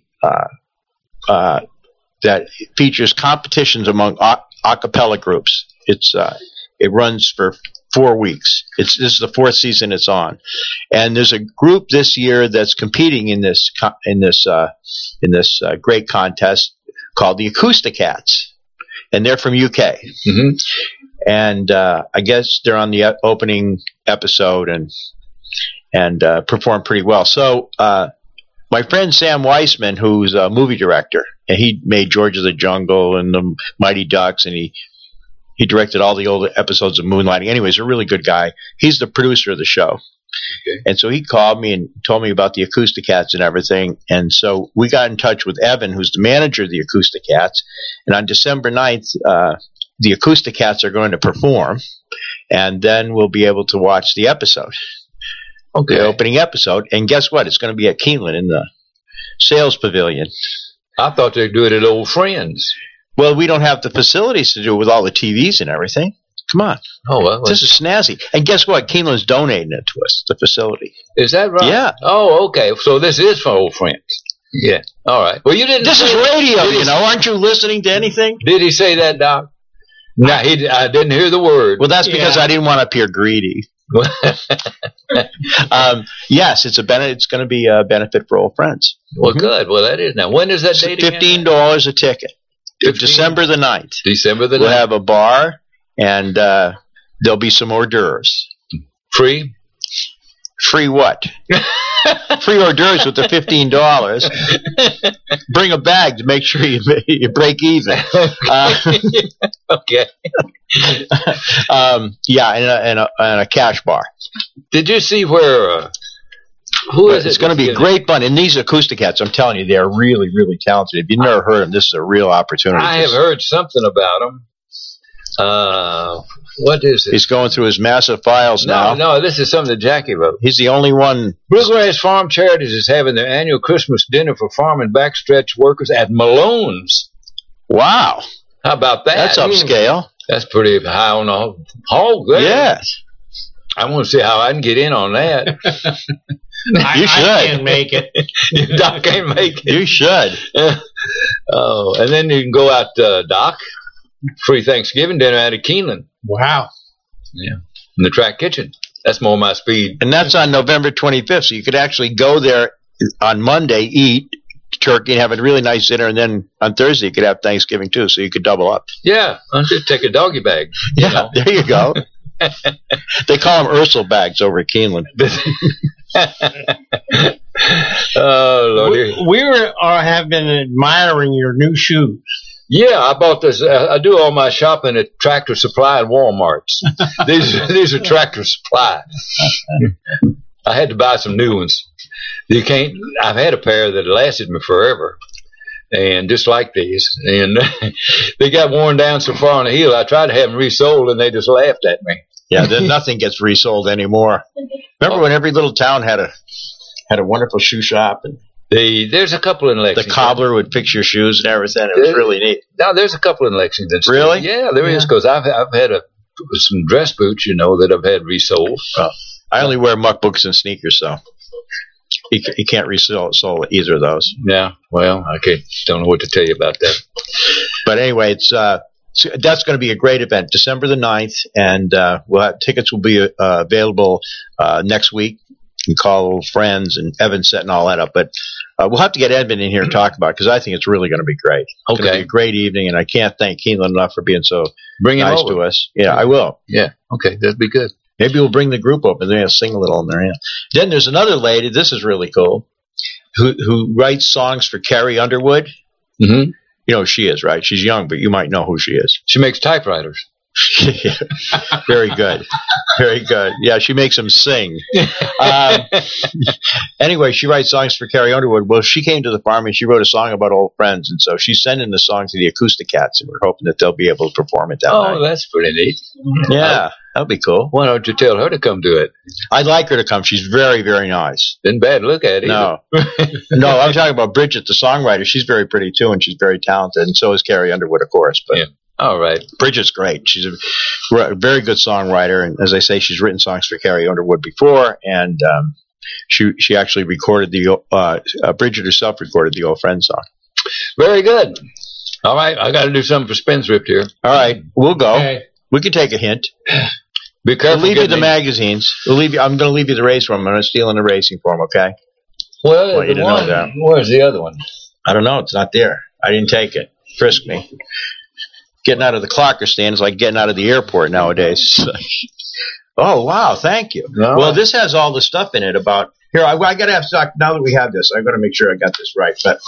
that features competitions among a cappella groups. It runs for 4 weeks. This is the 4th season it's on, and there's a group this year that's competing in this great contest called the Acousticats, and they're from UK. Mm-hmm. And I guess they're on the opening episode and performed pretty well. So my friend Sam Weissman, who's a movie director, and he made George of the Jungle and the Mighty Ducks, and he directed all the old episodes of Moonlighting. Anyways, a really good guy. He's the producer of the show. Okay. And so he called me and told me about the Acousticats and everything. And so we got in touch with Evan, who's the manager of the Acousticats. And on December 9th, the Acousticats are going to perform. And then we'll be able to watch the episode. Okay. The opening episode. And guess what? It's going to be at Keeneland in the sales pavilion. I thought they'd do it at Old Friends. Well, we don't have the facilities to do it with all the TVs and everything. Come on. Oh, well. This is snazzy. And guess what? Keeneland's donating it to us, the facility. Is that right? Yeah. Oh, okay. So this is for Old Friends. Yeah. All right. Well, you didn't. This is radio, you know. Aren't you listening to anything? Did he say that, Doc? No, I didn't hear the word. Well, that's because I didn't want to appear greedy. Yes, it's going to be a benefit for Old Friends. Well, good. Well, that is now. When is that date again? $15 a ticket. December the 9th. December the 9th. We'll have a bar, and there'll be some hors d'oeuvres. Free? Free what? Free hors d'oeuvres with the $15. Bring a bag to make sure you break even. Okay. Yeah, and a cash bar. Did you see where? Who is it? It's going to be great fun. And these Acousticats, I'm telling you, they are really, really talented. If you've never heard them, this is a real opportunity. I have heard something about them. What is it? He's going through his massive files now. No, this is something that Jackie wrote. He's the only one. Bluegrass Farm Charities is having their annual Christmas dinner for farm and backstretch workers at Malone's. Wow. How about that? That's upscale. That's pretty high on the hog there. Yes. I want to see how I can get in on that. You should. I can't make it. Doc can't make it. You should. Oh, and then you can go out, Doc. Free Thanksgiving dinner out of Keeneland. Wow. Yeah. In the track kitchen. That's more my speed. And that's on November 25th. So you could actually go there on Monday, eat turkey, and have a really nice dinner. And then on Thursday, you could have Thanksgiving too. So you could double up. Yeah. I'll just take a doggy bag. Yeah. Know? There you go. They call them Ursel bags over at Keeneland. Oh, Lordy. We have been admiring your new shoes. Yeah, I bought this. I do all my shopping at Tractor Supply and Walmart's. These are Tractor Supply. I had to buy some new ones. You can't. I've had a pair that lasted me forever, and just like these, and they got worn down so far on the heel. I tried to have them resold, and they just laughed at me. Yeah, then nothing gets resold anymore. Remember when every little town had a wonderful shoe shop, and there's a couple in Lexington. The cobbler would fix your shoes and everything. It was really neat. No, there's a couple in Lexington. Really? Yeah, there is, because I've had some dress boots, that I've had resold. I only wear muck boots and sneakers, so you can't resell either of those. Yeah, well, I don't know what to tell you about that. But anyway, that's going to be a great event, December the 9th, and tickets will be available next week. You can call friends, and Evan's setting all that up. But we'll have to get Edmund in here and talk about it, because I think it's really going to be great. It's going to be a great evening, and I can't thank Keeneland enough for being so nice to us. Yeah, I will. Yeah, okay, that'd be good. Maybe we'll bring the group up and they'll sing a little in their hand. Then there's another lady, this is really cool, who writes songs for Carrie Underwood. Mm-hmm. You know who she is, right? She's young, but you might know who she is. She makes typewriters. Very good. Very good. Yeah, she makes them sing. Anyway, she writes songs for Carrie Underwood. Well, she came to the farm and she wrote a song about old friends, and so she's sending the song to the Acoustic Cats, and we're hoping that they'll be able to perform it that night. Oh, that's pretty neat. Yeah, that'll be cool. Why don't you tell her to come do it? I'd like her to come. She's very, very nice. Didn't bad look at it. No. No, I'm talking about Bridget, the songwriter. She's very pretty, too, and she's very talented, and so is Carrie Underwood, of course. But yeah. All right. Bridget's great. She's a very good songwriter, and as I say, she's written songs for Carrie Underwood before, and she actually recorded Bridget herself recorded the Old Friend song. Very good. All right, I got to do something for Spendthrift here. All right, we'll go. Okay. We can take a hint. Be careful. We'll leave you the magazines. I'm going to leave you the race form. I'm going to steal in the racing form, okay? Well, where's the other one? I don't know. It's not there. I didn't take it. Frisk me. Getting out of the clocker stand is like getting out of the airport nowadays. Oh, wow. Thank you. No. Well, this has all the stuff in it about... Here, I got to ask Doc, now that we have this, I've got to make sure I got this right. But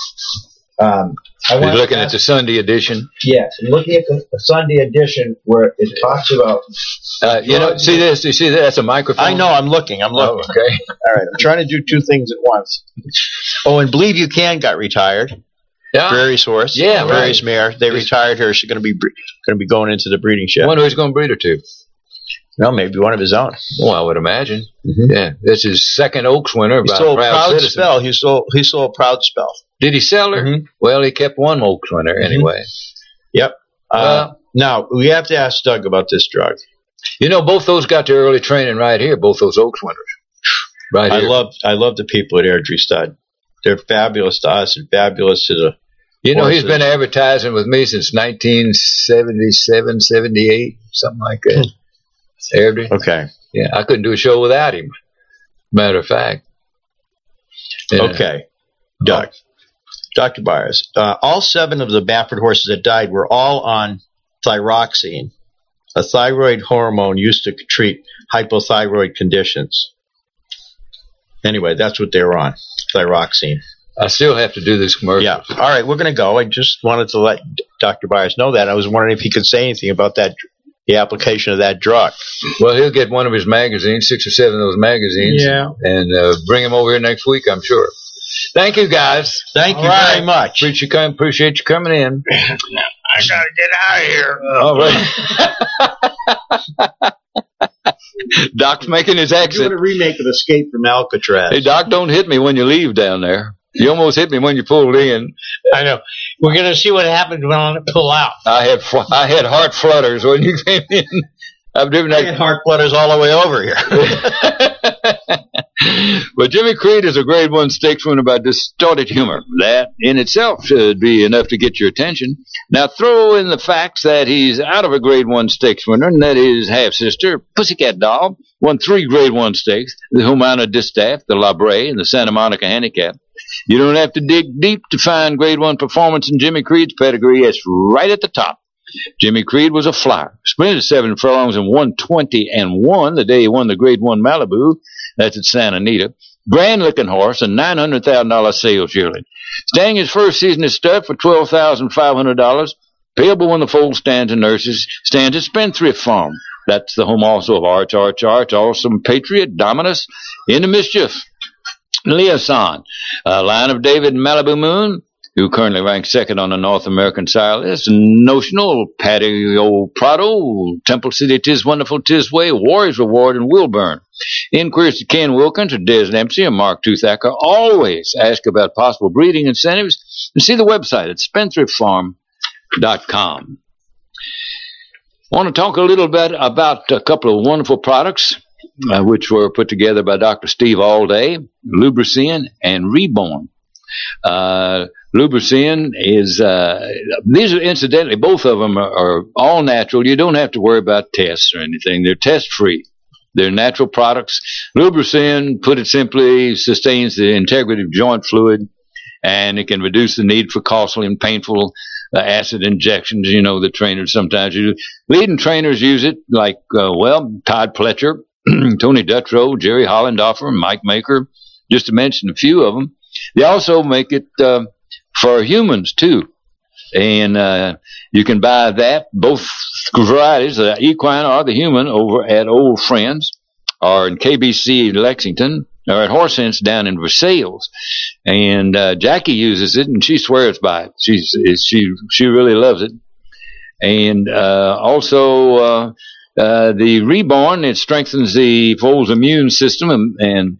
you're looking at the Sunday edition? Yes. I'm looking at the Sunday edition where it talks about... see this? You see that? That's a microphone? I know. I'm looking. Oh, okay. All right. I'm trying to do two things at once. Oh, and Believe You Can got retired. Yeah. Prairie's horse. Yeah, Prairie's mare. They retired her. She's going to be going into the breeding shed. I wonder who's going to breed her to. No, maybe one of his own. Well, I would imagine. Mm-hmm. Yeah, this is second Oaks winner. He sold Proud Spell. He sold Proud Spell. Did he sell her? Mm-hmm. Well, he kept one Oaks winner anyway. Yep. Now we have to ask Doug about this drug. Both those got their early training right here. Both those Oaks winners. Right here. I love the people at Airdrie Stud. They're fabulous to us and fabulous to the horses. He's been advertising with me since 1977, 78, something like that. Airdrie. Okay. Yeah, I couldn't do a show without him. Matter of fact. Okay. Doug. Dr. Byers. All 7 of the Baffert horses that died were all on thyroxine, a thyroid hormone used to treat hypothyroid conditions. Anyway, that's what they were on, thyroxine. I still have to do this commercial. Yeah. All right, we're going to go. I just wanted to let Dr. Byers know that. I was wondering if he could say anything about the application of that drug. Well, he'll get one of his magazines, 6 or 7 of those magazines, and bring him over here next week, I'm sure. Thank you, guys. Thank you very much. Appreciate you coming in. I got to get out of here. All right. Doc's making his exit. Doing a remake of Escape from Alcatraz. Hey, Doc, don't hit me when you leave down there. You almost hit me when you pulled in. I know. We're going to see what happens when I pull out. I had heart flutters when you came in. I've driven I had heart flutters all the way over here. But Jimmy Creed is a grade 1 stakesman about distorted humor. That in itself should be enough to get your attention. Now throw in the facts that he's out of a grade 1 stakes winner, and that his half-sister, Pussycat Doll, won 3 grade 1 stakes, the Humana Distaff, the La Brea, and the Santa Monica Handicap. You don't have to dig deep to find grade 1 performance in Jimmy Creed's pedigree. It's right at the top. Jimmy Creed was a flyer. Sprinted 7 furlongs and won 20-1 the day he won the grade 1 Malibu. That's at Santa Anita. Grand looking horse and $900,000 sales yearly. Staying his first season at stud for $12,500. Payable when the foal stands and nurses. Stands at Spendthrift Farm. That's the home also of Arch, Awesome Patriot, Dominus, Into Mischief, Leosan, Line of David, Malibu Moon, who currently ranks second on the North American sire list, Notional, Patio Prado, Temple City, 'Tis Wonderful, 'Tis Way, Warriors Reward, and Wilburn. Inquiries to Ken Wilkins or Des Dempsey or Mark Toothacker. Always ask about possible breeding incentives and see the website at spendthriftfarm.com. I want to talk a little bit about a couple of wonderful products which were put together by Dr. Steve Allday, Lubricin and Reborn. Lubricin is, these are incidentally, both of them are all natural. You don't have to worry about tests or anything. They're test-free. They're natural products. Lubricin, put it simply, sustains the integrity of joint fluid, and it can reduce the need for costly and painful acid injections. You know, the trainers sometimes use it. Leading trainers use it, like, Todd Pletcher, Tony Dutrow, Jerry Hollendorfer, Mike Maker, just to mention a few of them. They also make it for humans, too. And you can buy that, both varieties, the equine or the human, over at Old Friends, or in KBC Lexington, or at Horse Sense down in Versailles. And Jackie uses it, and she swears by it. She really loves it. And also the Reborn, it strengthens the foal's immune system, and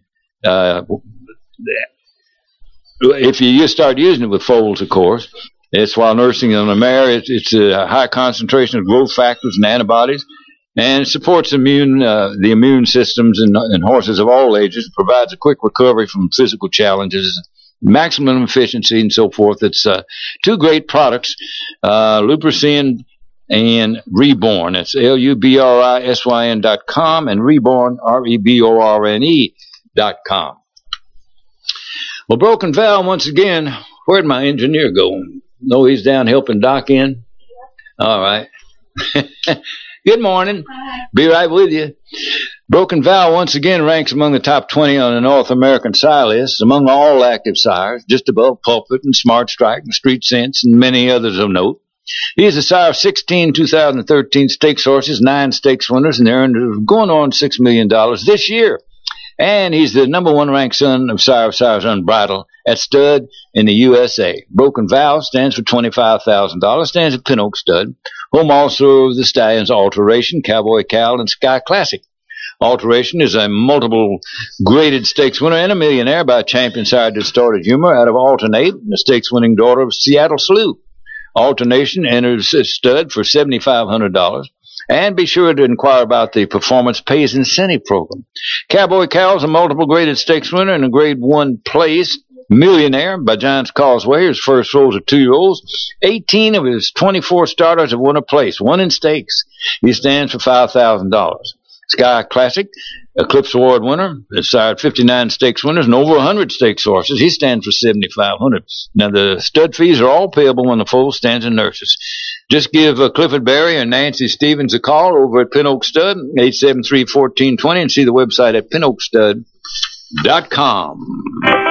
if you start using it with foals, of course, it's while nursing on a mare. It's a high concentration of growth factors and antibodies, and it supports the immune systems in horses of all ages. It provides a quick recovery from physical challenges, maximum efficiency, and so forth. It's 2 great products, Lubricin and Reborn. It's LUBRISYN.com and Reborn, REBORNE.com. Well, Broken Valve, once again, where'd my engineer go? No, he's down helping Doc in? All right. Good morning. Be right with you. Broken Valve, once again, ranks among the top 20 on the North American sire list, among all active sires, just above Pulpit and Smart Strike and Street Sense and many others of note. He is the sire of 16 2013 stakes horses, 9 stakes winners, and earned going on $6 million this year. And he's the number 1 ranked son of Sire of Sires Unbridled at stud in the USA. Broken Valve stands for $25,000, stands at Pin Oak Stud, home also of the stallions Alteration, Cowboy Cal, and Sky Classic. Alteration is a multiple graded stakes winner and a millionaire by champion sire Distorted Humor out of Alternate, the stakes winning daughter of Seattle Slew. Alternation enters stud for $7,500. And be sure to inquire about the Performance Pays Incentive Program. Cowboy Cal is a multiple graded stakes winner in a grade 1 place. Millionaire by Giants Causeway. His first rolls are 2-year-olds. 18 of his 24 starters have won a place, 1 in stakes. He stands for $5,000. Sky Classic, Eclipse Award winner, has sired 59 stakes winners and over 100 stakes horses. He stands for $7,500. Now, the stud fees are all payable when the foal stands and nurses. Just give Clifford Berry and Nancy Stevens a call over at Pin Oak Stud, 873-1420, and see the website at pinoakstud.com.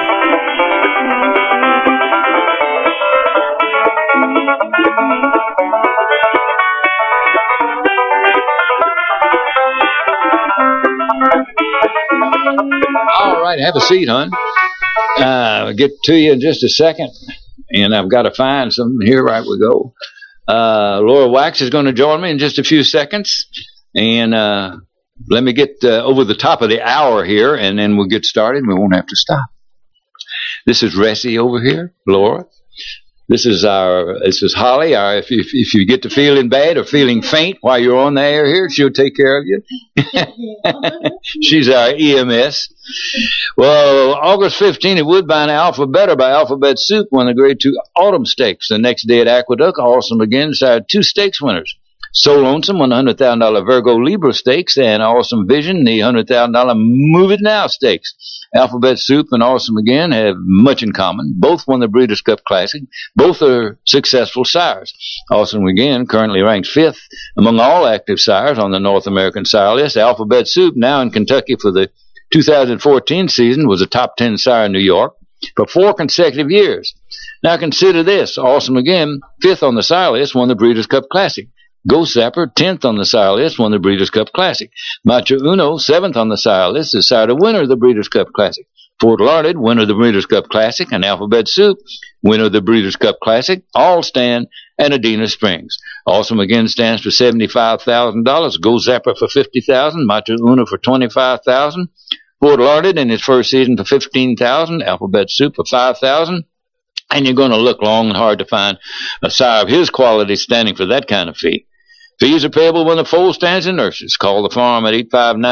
All right, have a seat, hon. I'll get to you in just a second, and I've got to find something. Here, right we go. Laura Wax is going to join me in just a few seconds, and let me get over the top of the hour here, and then we'll get started, and we won't have to stop. This is Ressie over here, Laura. This is Holly. If you get to feeling bad or feeling faint while you're on the air here, she'll take care of you. She's our EMS. Well, August 15th at Woodbine, Better by Alphabet Soup won the Grade 2 Autumn Stakes. The next day at Aqueduct, Awesome Again decided 2 stakes winners. So Lonesome won the $100,000 Virgo Libra Stakes, and Awesome Vision the $100,000 Move It Now Stakes. Alphabet Soup and Awesome Again have much in common. Both won the Breeders' Cup Classic. Both are successful sires. Awesome Again currently ranks 5th among all active sires on the North American sire list. Alphabet Soup, now in Kentucky for the 2014 season, was a top 10 sire in New York for 4 consecutive years. Now consider this. Awesome Again, 5th on the sire list, won the Breeders' Cup Classic. Ghost Zapper, 10th on the sire list, won the Breeders' Cup Classic. Macho Uno, 7th on the sire list, is sired a winner of the Breeders' Cup Classic. Fort Larned, winner of the Breeders' Cup Classic, and Alphabet Soup, winner of the Breeders' Cup Classic, all stand at Adena Springs. Awesome Again stands for $75,000. Ghost Zapper for $50,000. Macho Uno for $25,000. Fort Larned in his first season for $15,000. Alphabet Soup for $5,000. And you're going to look long and hard to find a sire of his quality standing for that kind of fee. Fees are payable when the foal stands in nurses. Call the farm at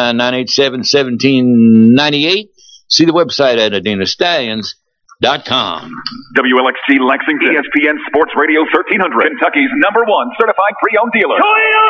859-987-1798. See the website at AdenaStallions.com. WLXC Lexington, ESPN Sports Radio 1300, Kentucky's #1 certified pre-owned dealer.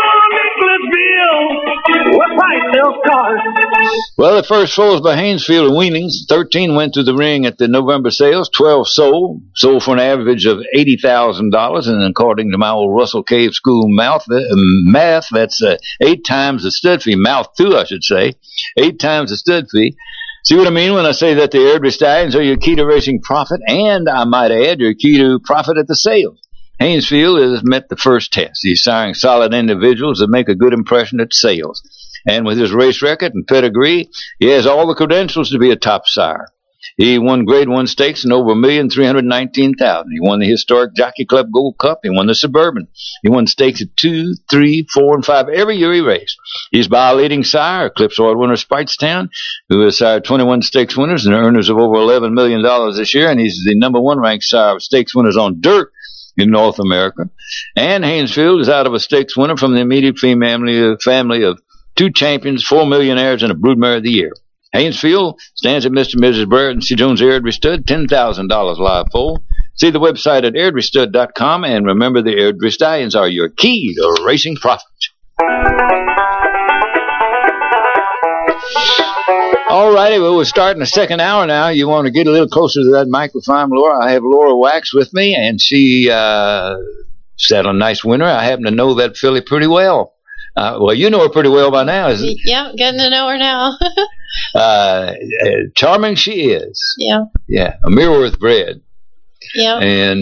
Well, the first foals by Haynesfield and Weanings. 13 went through the ring at the November sales. 12 sold for an average of $80,000. And according to my old Russell Cave School math, that's 8 times the stud fee. Mouth too, I should say. 8 times the stud fee. See what I mean when I say that the Airdrie Stallions are your key to racing profit, and I might add, your key to profit at the sales. Haynesfield has met the first test. He's siring solid individuals that make a good impression at sales. And with his race record and pedigree, he has all the credentials to be a top sire. He won Grade 1 stakes in over $1,319,000. He won the historic Jockey Club Gold Cup. He won the Suburban. He won stakes at 2, 3, 4, and 5 every year he raced. He's by a leading sire, Eclipse Award winner Speightstown, who has sired 21 stakes winners and earners of over $11 million this year. And he's the #1 ranked sire of stakes winners on dirt in North America. And Haynesfield is out of a stakes winner from the immediate family of 2 champions, 4 millionaires, and a broodmare of the year. Haynesfield stands at Mr. and Mrs. Barrett and C. Jones Airdrie Stud, $10,000 live foal. See the website at airdriestud.com, and remember the Airdrie Stallions are your key to racing profit. All righty, well, we're starting the second hour now. You want to get a little closer to that microphone, Laura. I have Laura Wax with me, and she set a nice winner. I happen to know that filly pretty well. Well, you know her pretty well by now, isn't it? Yeah, getting to know her now. Charming she is. Yeah. Yeah, a Millworth bred. Yeah. And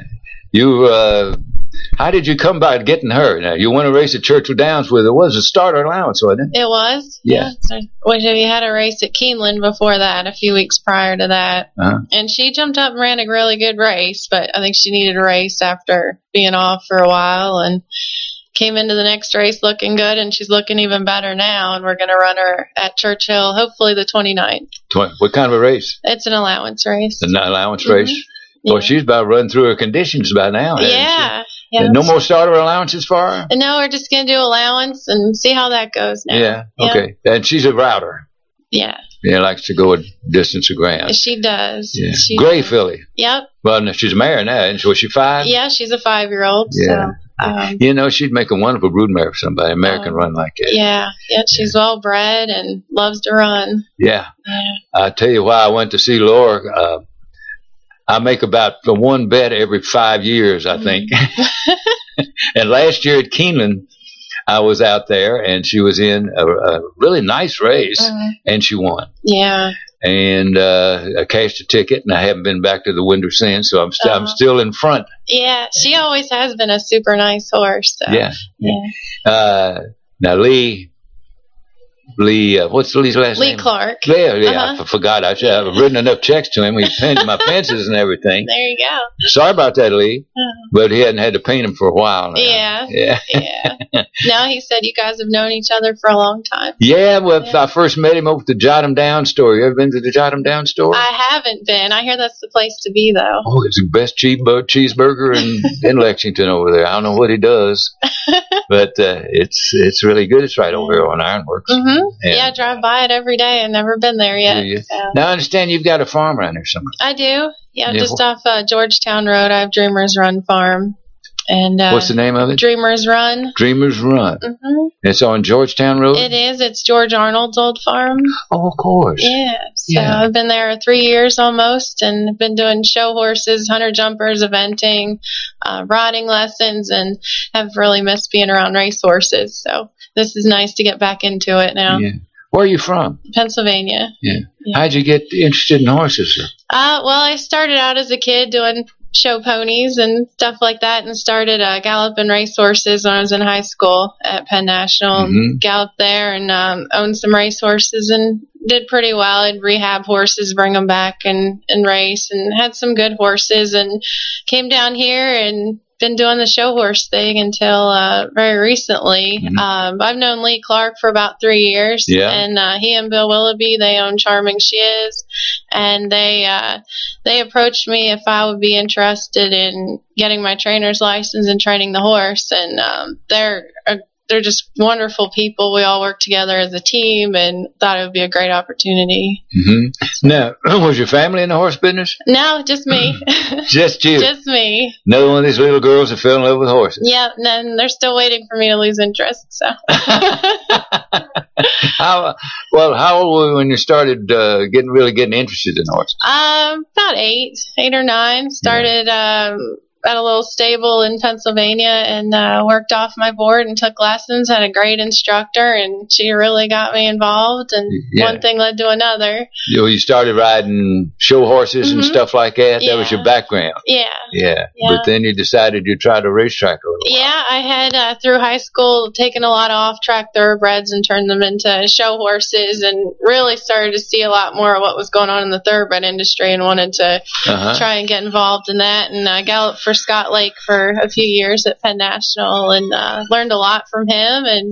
how did you come by getting her? Now, you won a race at Churchill Downs with it was a starter allowance, wasn't it? It was. Yeah. So, we had a race at Keeneland before that, a few weeks prior to that. Uh-huh. And she jumped up and ran a really good race, but I think she needed a race after being off for a while, and came into the next race looking good, and she's looking even better now, and we're going to run her at Churchill hopefully the 29th. What kind of a race? It's an allowance race. An allowance race? Yeah. Well, she's about run through her conditions by now. Yeah. No more starter allowances for her? No, we're just going to do allowance and see how that goes now. Yeah, okay. And she's a router. Yeah. Yeah, likes to go a distance of ground. She does. Yeah. Gray filly. Yep. Well, no, she's a mare now, and was she 5? Yeah, she's a 5-year-old. Yeah. So, she'd make a wonderful broodmare for somebody. American run like that. Yeah. She's well bred and loves to run. Yeah. I tell you why I went to see Laura. I make about one bet every 5 years, I think. And last year at Keeneland, I was out there, and she was in a really nice race, and she won. Yeah. And I cashed a ticket, and I haven't been back to the window since, so I'm still in front. Yeah, she always has been a super nice horse. So. Yeah. Now, Lee, Lee, what's Lee's last name? Lee Clark. Yeah, I forgot. I've written enough checks to him. He painted my fences and everything. There you go. Sorry about that, Lee. But he hadn't had to paint them for a while now. Yeah. Now he said you guys have known each other for a long time. Yeah, well, I first met him over at the Jot 'em Down store. You ever been to the Jot 'em Down store? I haven't been. I hear that's the place to be, though. Oh, it's the best cheeseburger in Lexington over there. I don't know what he does, but it's really good. It's right over here on Ironworks. Yeah, I drive by it every day. I've never been there yet. So. Now, I understand you've got a farm around there somewhere. I do. Yeah, just off Georgetown Road. I have Dreamers Run Farm. And what's the name of it? Dreamers Run. Dreamers Run. It's on Georgetown Road? It is. It's George Arnold's old farm. Oh, of course. Yeah. So I've been there 3 years almost, and I've been doing show horses, hunter jumpers, eventing, riding lessons, and have really missed being around race horses. So this is nice to get back into it now. Yeah. Where are you from? Pennsylvania. Yeah. How'd you get interested in horses? Well, I started out as a kid doing show ponies and stuff like that, and started galloping race horses when I was in high school at Penn National. Galloped there and owned some race horses and did pretty well. I'd rehab horses, bring them back and race, and had some good horses, and came down here and been doing the show horse thing until very recently. I've known Lee Clark for about 3 years, and he and Bill Willoughby, they own Charming She Is, and they approached me if I would be interested in getting my trainer's license and training the horse, and they're just wonderful people. We all work together as a team, and thought it would be a great opportunity. Now, was your family in the horse business? No, just me. Just you? Just me. Another one of these little girls that fell in love with horses. Yeah, and they're still waiting for me to lose interest. So. How old were you when you started getting interested in horses? About 8 or 9. Started at a little stable in Pennsylvania, and worked off my board and took lessons. Had a great instructor, and she really got me involved, and one thing led to another. You started riding show horses and stuff like that? That was your background? Yeah. But then you decided you'd try the racetrack a little while. Yeah, I had through high school taken a lot of off-track thoroughbreds and turned them into show horses, and really started to see a lot more of what was going on in the thoroughbred industry, and wanted to try and get involved in that. And I galloped for Scott Lake for a few years at Penn National, and learned a lot from him. And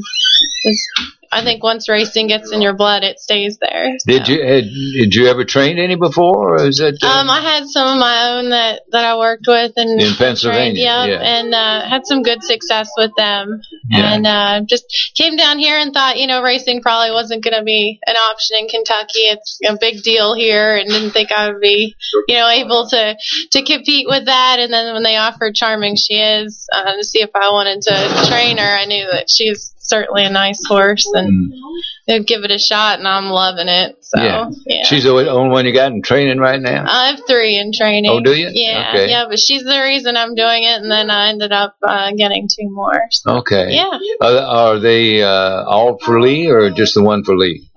I think once racing gets in your blood, it stays there. So. Did you ever train any before? Or is it, I had some of my own that I worked with in Pennsylvania. And had some good success with them. And just came down here and thought, racing probably wasn't going to be an option in Kentucky. It's a big deal here, and didn't think I would be, able to compete with that. And then when they offered Charming She Is to see if I wanted to train her, I knew that she's certainly a nice horse, and they'd give it a shot, and I'm loving it. So she's the only one you got in training right now? I have 3 in training. Oh, do you? Yeah. Okay. Yeah, but she's the reason I'm doing it, and then I ended up getting 2 more. So. Okay. Yeah. Are they all for Lee, or just the one for Lee?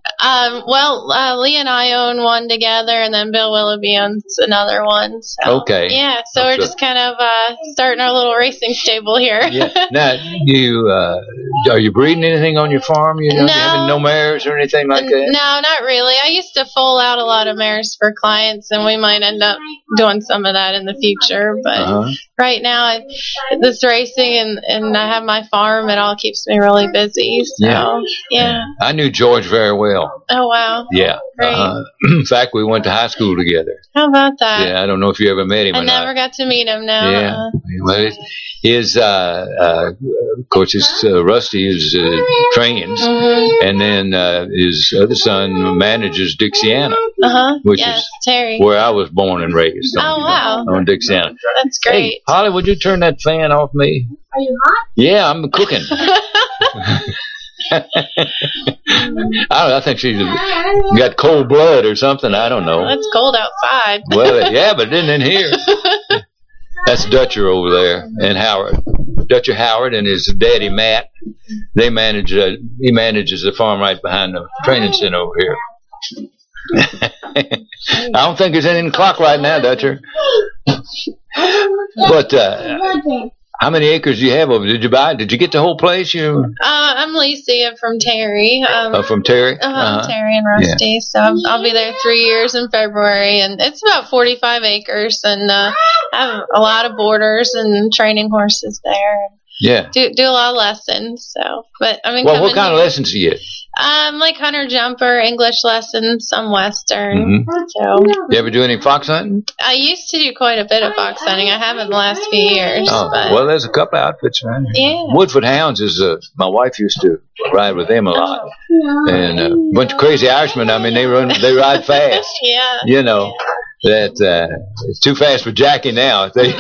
Lee and I own one together, and then Bill Willoughby owns another one. So, okay. Yeah, so we're just kind of starting our little racing stable here. Now, are you breeding anything on your farm? You having no mares or anything like that? No, not really. I used to foal out a lot of mares for clients, and we might end up doing some of that in the future. But right now, this racing and I have my farm, it all keeps me really busy. So, yeah. I knew George very well. Oh, wow. Yeah. In fact, we went to high school together. How about that? Yeah, I don't know if you ever met him or not. I never got to meet him, no. Yeah. Well, of course, Rusty is trains, and then his other son manages Dixiana, which is Terry, where I was born and raised. On Dixiana. That's great. Hey, Holly, would you turn that fan off me? Are you hot? Yeah, I'm cooking. I think she's got cold blood or something. I don't know. It's cold outside. Well, yeah, but it isn't in here. That's Dutcher over there, and Howard. Dutcher Howard and his daddy Matt. They manage. He manages the farm right behind the training center over here. I don't think there's any in the clock right now, Dutcher. But How many acres do you have over? Did you buy? Did you get the whole place? I'm leasing it from Terry. From Terry? Terry and Rusty. Yeah. So I'll be there 3 years in February, and it's about 45 acres, and I have a lot of boarders and training horses there. Yeah. Do a lot of lessons. So, but I mean, well, what kind of lessons do you get? Like hunter jumper, English lessons, some Western. Mm-hmm. So. You ever do any fox hunting? I used to do quite a bit of fox hunting. I haven't the last few years. Oh, but. Well, there's a couple outfits around here. Yeah. Woodford Hounds is my wife used to ride with them a lot, and a bunch of crazy Irishmen. I mean, they ride fast. Yeah. You know. That it's too fast for Jackie now. Yeah,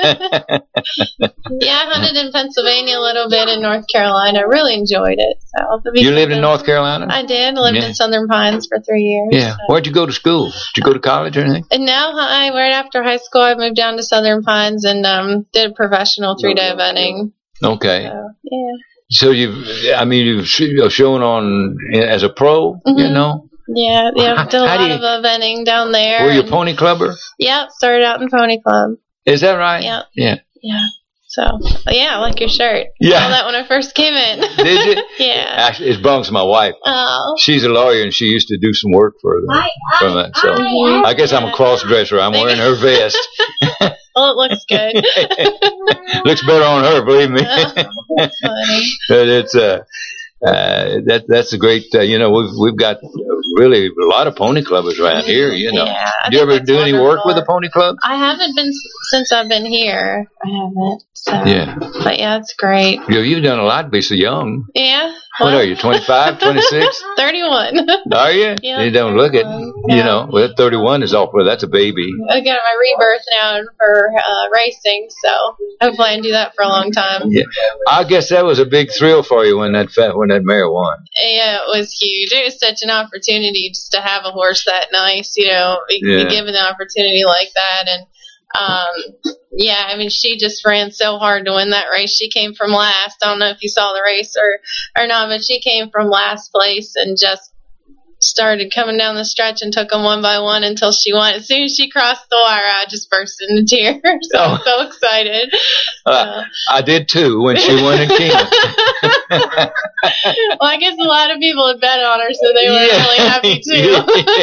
I hunted in Pennsylvania a little bit, in North Carolina. I really enjoyed it. So you lived in North Carolina? I did. I lived in Southern Pines for 3 years. Yeah. So. Where'd you go to school? Did you go to college or anything? And now, right after high school, I moved down to Southern Pines and did a professional 3-day eventing. Okay. So, yeah. So you've shown on as a pro, mm-hmm. you know. Yeah, did a lot of eventing down there. Were you a pony clubber? Yeah, started out in pony club. Is that right? Yeah. So, yeah, I like your shirt. Yeah. I saw that when I first came in. Did you? Yeah. Actually, it belongs to my wife. Oh. She's a lawyer, and she used to do some work for that. So I guess I'm a cross-dresser. I'm wearing her vest. Well, it looks good. Looks better on her, believe me. Oh, that's funny. But it's that's a great. We've got really a lot of pony clubbers around here. You know. Yeah, do you ever do any work with a pony club? I haven't been since I've been here. I haven't. So. Yeah. But yeah, it's great. You've done a lot to be so young. Yeah. What are you, 25, 26? 31. Are you? Yeah, you don't look it. You know, well, 31 is awful. That's a baby. I got my rebirth now for racing, so hopefully I can do that for a long time. Yeah, I guess that was a big thrill for you when that mare won. Yeah, it was huge. It was such an opportunity just to have a horse that nice, be given an opportunity like that, and I mean, she just ran so hard to win that race. She came from last. I don't know if you saw the race or not, but she came from last place and just started coming down the stretch and took them one by one until she won. As soon as she crossed the wire, I just burst into tears. I was so excited. I did too when she won in Keeneland. Well, I guess a lot of people had bet on her, so they were really happy too.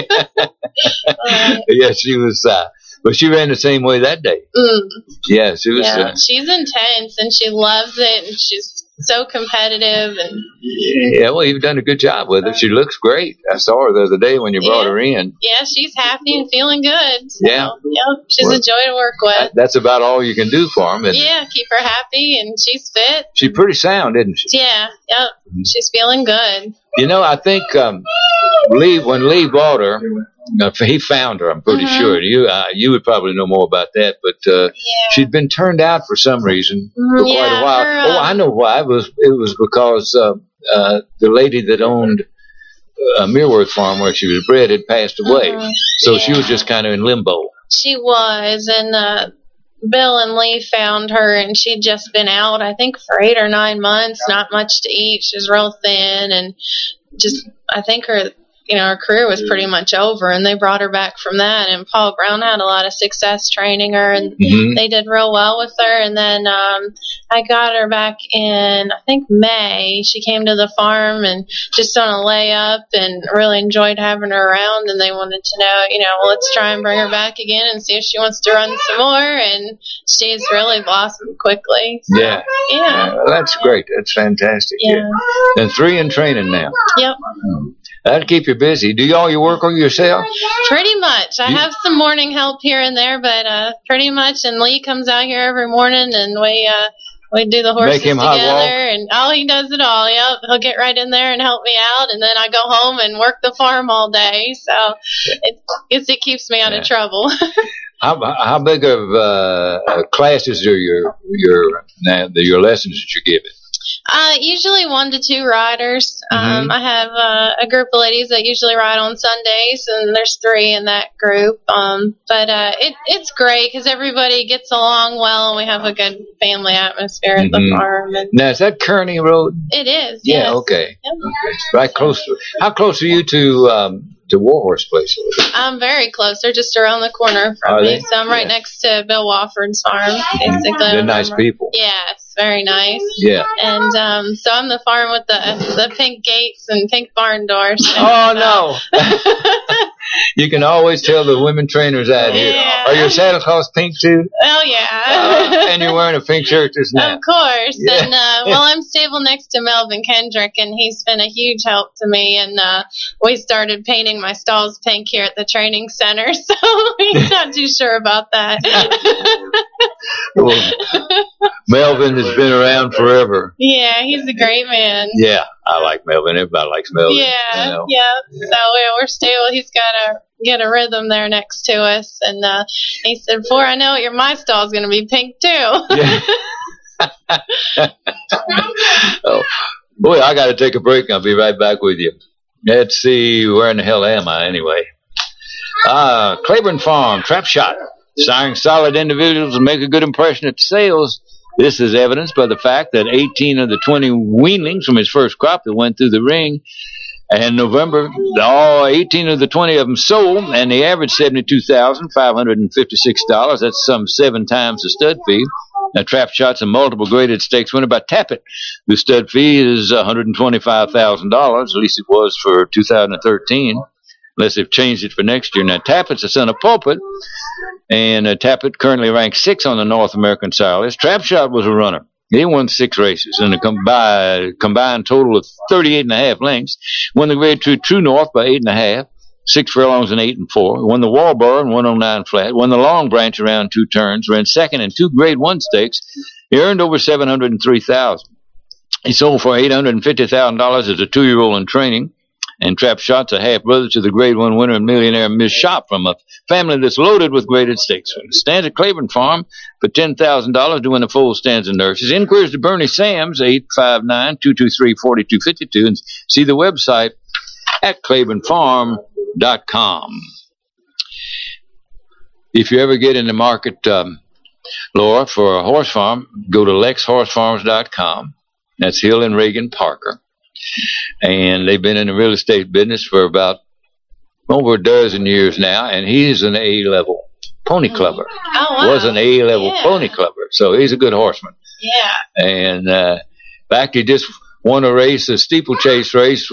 Yeah, she was. But she ran the same way that day. Yeah, she was. Yeah, she's intense and she loves it, and she's so competitive. And yeah, well, you've done a good job with her. She looks great. I saw her the other day when you brought her in. Yeah, she's happy and feeling good. So, yeah, she's a joy to work with. That's about all you can do for them. Yeah, keep her happy, and she's fit. She's pretty sound, isn't she? Yeah, yep. She's feeling good. You know, I think when Lee bought her. He found her, I'm pretty sure. You would probably know more about that, but she'd been turned out for some reason for quite a while. I know why. It was because the lady that owned Mereworth Farm where she was bred had passed away, so she was just kind of in limbo. She was, and Bill and Lee found her, and she'd just been out, I think, for 8 or 9 months, not much to eat. She was real thin, and just, I think her career was pretty much over, and they brought her back from that. And Paul Brown had a lot of success training her, and they did real well with her. And then I got her back in, I think, May. She came to the farm and just on a layup, and really enjoyed having her around. And they wanted to know, well, let's try and bring her back again and see if she wants to run some more. And she's really blossomed quickly. So, yeah. Well, that's great. That's fantastic. Yeah. And 3 in training now. Yep. That'll keep you busy. Do all your work on yourself? Pretty much. I have some morning help here and there, but pretty much. And Lee comes out here every morning, and we do the horses together. And he does it all. Yep, he'll get right in there and help me out, and then I go home and work the farm all day. So it keeps me out of trouble. How big of classes are your lessons that you're giving? Usually 1 to 2 riders. I have a group of ladies that usually ride on Sundays, and there's 3 in that group. But it's great because everybody gets along well, and we have a good family atmosphere at the farm. And now, is that Kearney Road? It is. Yeah. Yes. Okay. Yep. Okay. Right close to. How close are you to the Warhorse place over there? I'm very close. They're just around the corner from Are me. they? So I'm right next to Bill Wofford's farm, basically. They're nice people. Yeah, it's very nice. Yeah. And so I'm the farm with the pink gates and pink barn doors. Oh, no. You can always tell the women trainers out here. Yeah. Are your saddlecloths pink, too? Oh, yeah. And you're wearing a pink shirt just now. Of course. Yeah. And, well, I'm stable next to Melvin Kendrick, and he's been a huge help to me. And we started painting my stalls pink here at the training center, so he's not too sure about that. Well, Melvin has been around forever. Yeah, he's a great man. Yeah, I like Melvin. Everybody likes Melvin. Yeah, you know. yeah. So we're stable. He's got to get a rhythm there next to us. And he said, before I know it, my stall's going to be pink, too. Yeah. Oh, boy, I got to take a break. I'll be right back with you. Let's see, where in the hell am I anyway? Claiborne Farm, Trap Shot. Siring solid individuals and make a good impression at the sales. This is evidenced by the fact that 18 of the 20 weanlings from his first crop that went through the ring in November, all 18 of the 20 of them sold, and the average $72,556. That's some 7 times the stud fee. Now, Trap Shots and multiple graded stakes winner by Tappet. The stud fee is $125,000, at least it was for 2013, unless they've changed it for next year. Now, Tappet's the son of Pulpit, and Tappet currently ranks 6 on the North American sire list. Trap Shot was a runner. He won 6 races and a combined total of 38.5 lengths. Won the Grade 2 True North by 8.5, 6 furlongs and 8 4. Won the Walboro and 109 flat. Won the Long Branch around 2 turns. Ran second in 2 Grade 1 stakes. He earned over $703,000. He sold for $850,000 as a 2-year-old in training. And Trap Shot's a half-brother to the Grade 1 winner and millionaire Miss Shop from a family that's loaded with graded stakes. Stands at Claiborne Farm for $10,000 doing the full stands and nurses. Inquiries to Bernie Sams, 859-223-4252, and see the website at ClaiborneFarm.com. If you ever get in the market, Laura, for a horse farm, go to LexHorseFarms.com. That's Hill and Reagan Parker. And they've been in the real estate business for about over a dozen years now, and he's an A-level pony clubber. Oh, wow. Was an A-level pony clubber, so he's a good horseman. Yeah. And in fact, he just won a race, a steeplechase race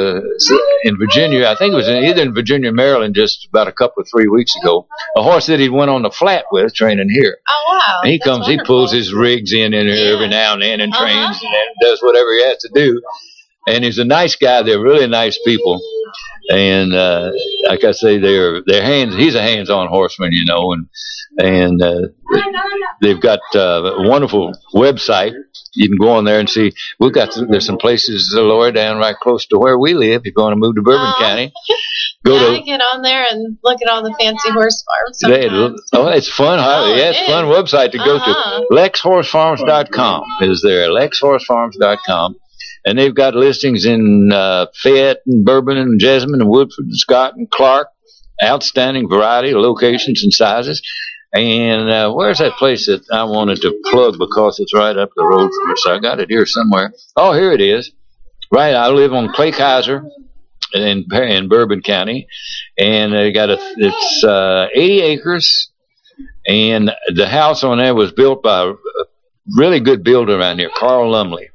in Virginia. I think it was either in Virginia or Maryland just about a couple of 3 weeks ago. A horse that he went on the flat with training here. Oh, wow. And he comes, he pulls his rigs in here every now and then and trains and does whatever he has to do. And he's a nice guy. They're really nice people. And like I say, he's a hands-on horseman, you know, and they've got a wonderful website. You can go on there and see. There's some places, Laura, down right close to where we live. If you want to move to Bourbon County, I get on there and look at all the fancy horse farms sometimes. It's fun. It's a fun website to go to. LexHorseFarms.com is there. LexHorseFarms.com. And they've got listings in Fayette and Bourbon and Jessamine and Woodford and Scott and Clark. Outstanding variety of locations and sizes. And where's that place that I wanted to plug because it's right up the road from us? I got it here somewhere. Oh, here it is. Right, I live on Clay Kaiser in Bourbon County. And it's 80 acres. And the house on there was built by a really good builder around here, Carl Lumley.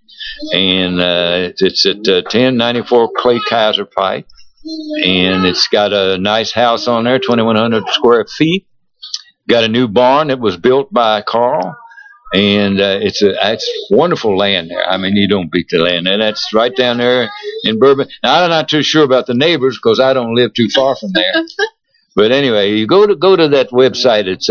And it's at 1094 Clay Kaiser Pike, and it's got a nice house on there, 2,100 square feet. Got a new barn that was built by Carl, and it's wonderful land there. I mean, you don't beat the land, and that's right down there in Bourbon. Now, I'm not too sure about the neighbors because I don't live too far from there. But anyway, you go to that website. It's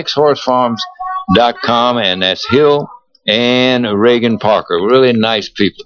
LexHorseFarms.com, and that's Hill and Reagan Parker. Really nice people.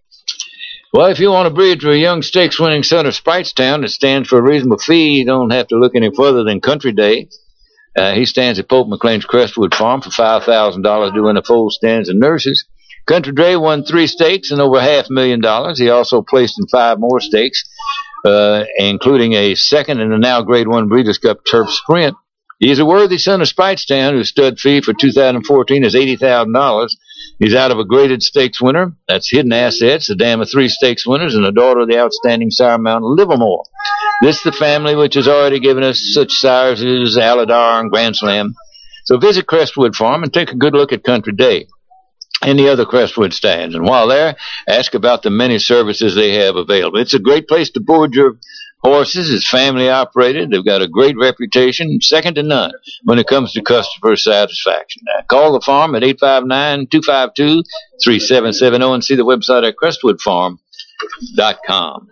Well, if you want to breed to a young stakes-winning son of Sprightstown that stands for a reasonable fee, you don't have to look any further than Country Day. He stands at Pope McLean's Crestwood Farm for $5,000 doing the full stands and nurses. Country Day won 3 stakes and over $500,000. He also placed in 5 more stakes, including a second in the now Grade 1 Breeders' Cup Turf Sprint. He's a worthy son of Spitestown, whose stud fee for 2014 is $80,000. He's out of a graded stakes winner. That's Hidden Assets, a dam of 3 stakes winners, and a daughter of the outstanding sire Mount Livermore. This is the family which has already given us such sires as Aladar and Grand Slam. So visit Crestwood Farm and take a good look at Country Day and the other Crestwood stands. And while there, ask about the many services they have available. It's a great place to board your horses. It's family operated. They've got a great reputation, second to none when it comes to customer satisfaction. Now, call the farm at 859-252-3770 and see the website at crestwoodfarm.com.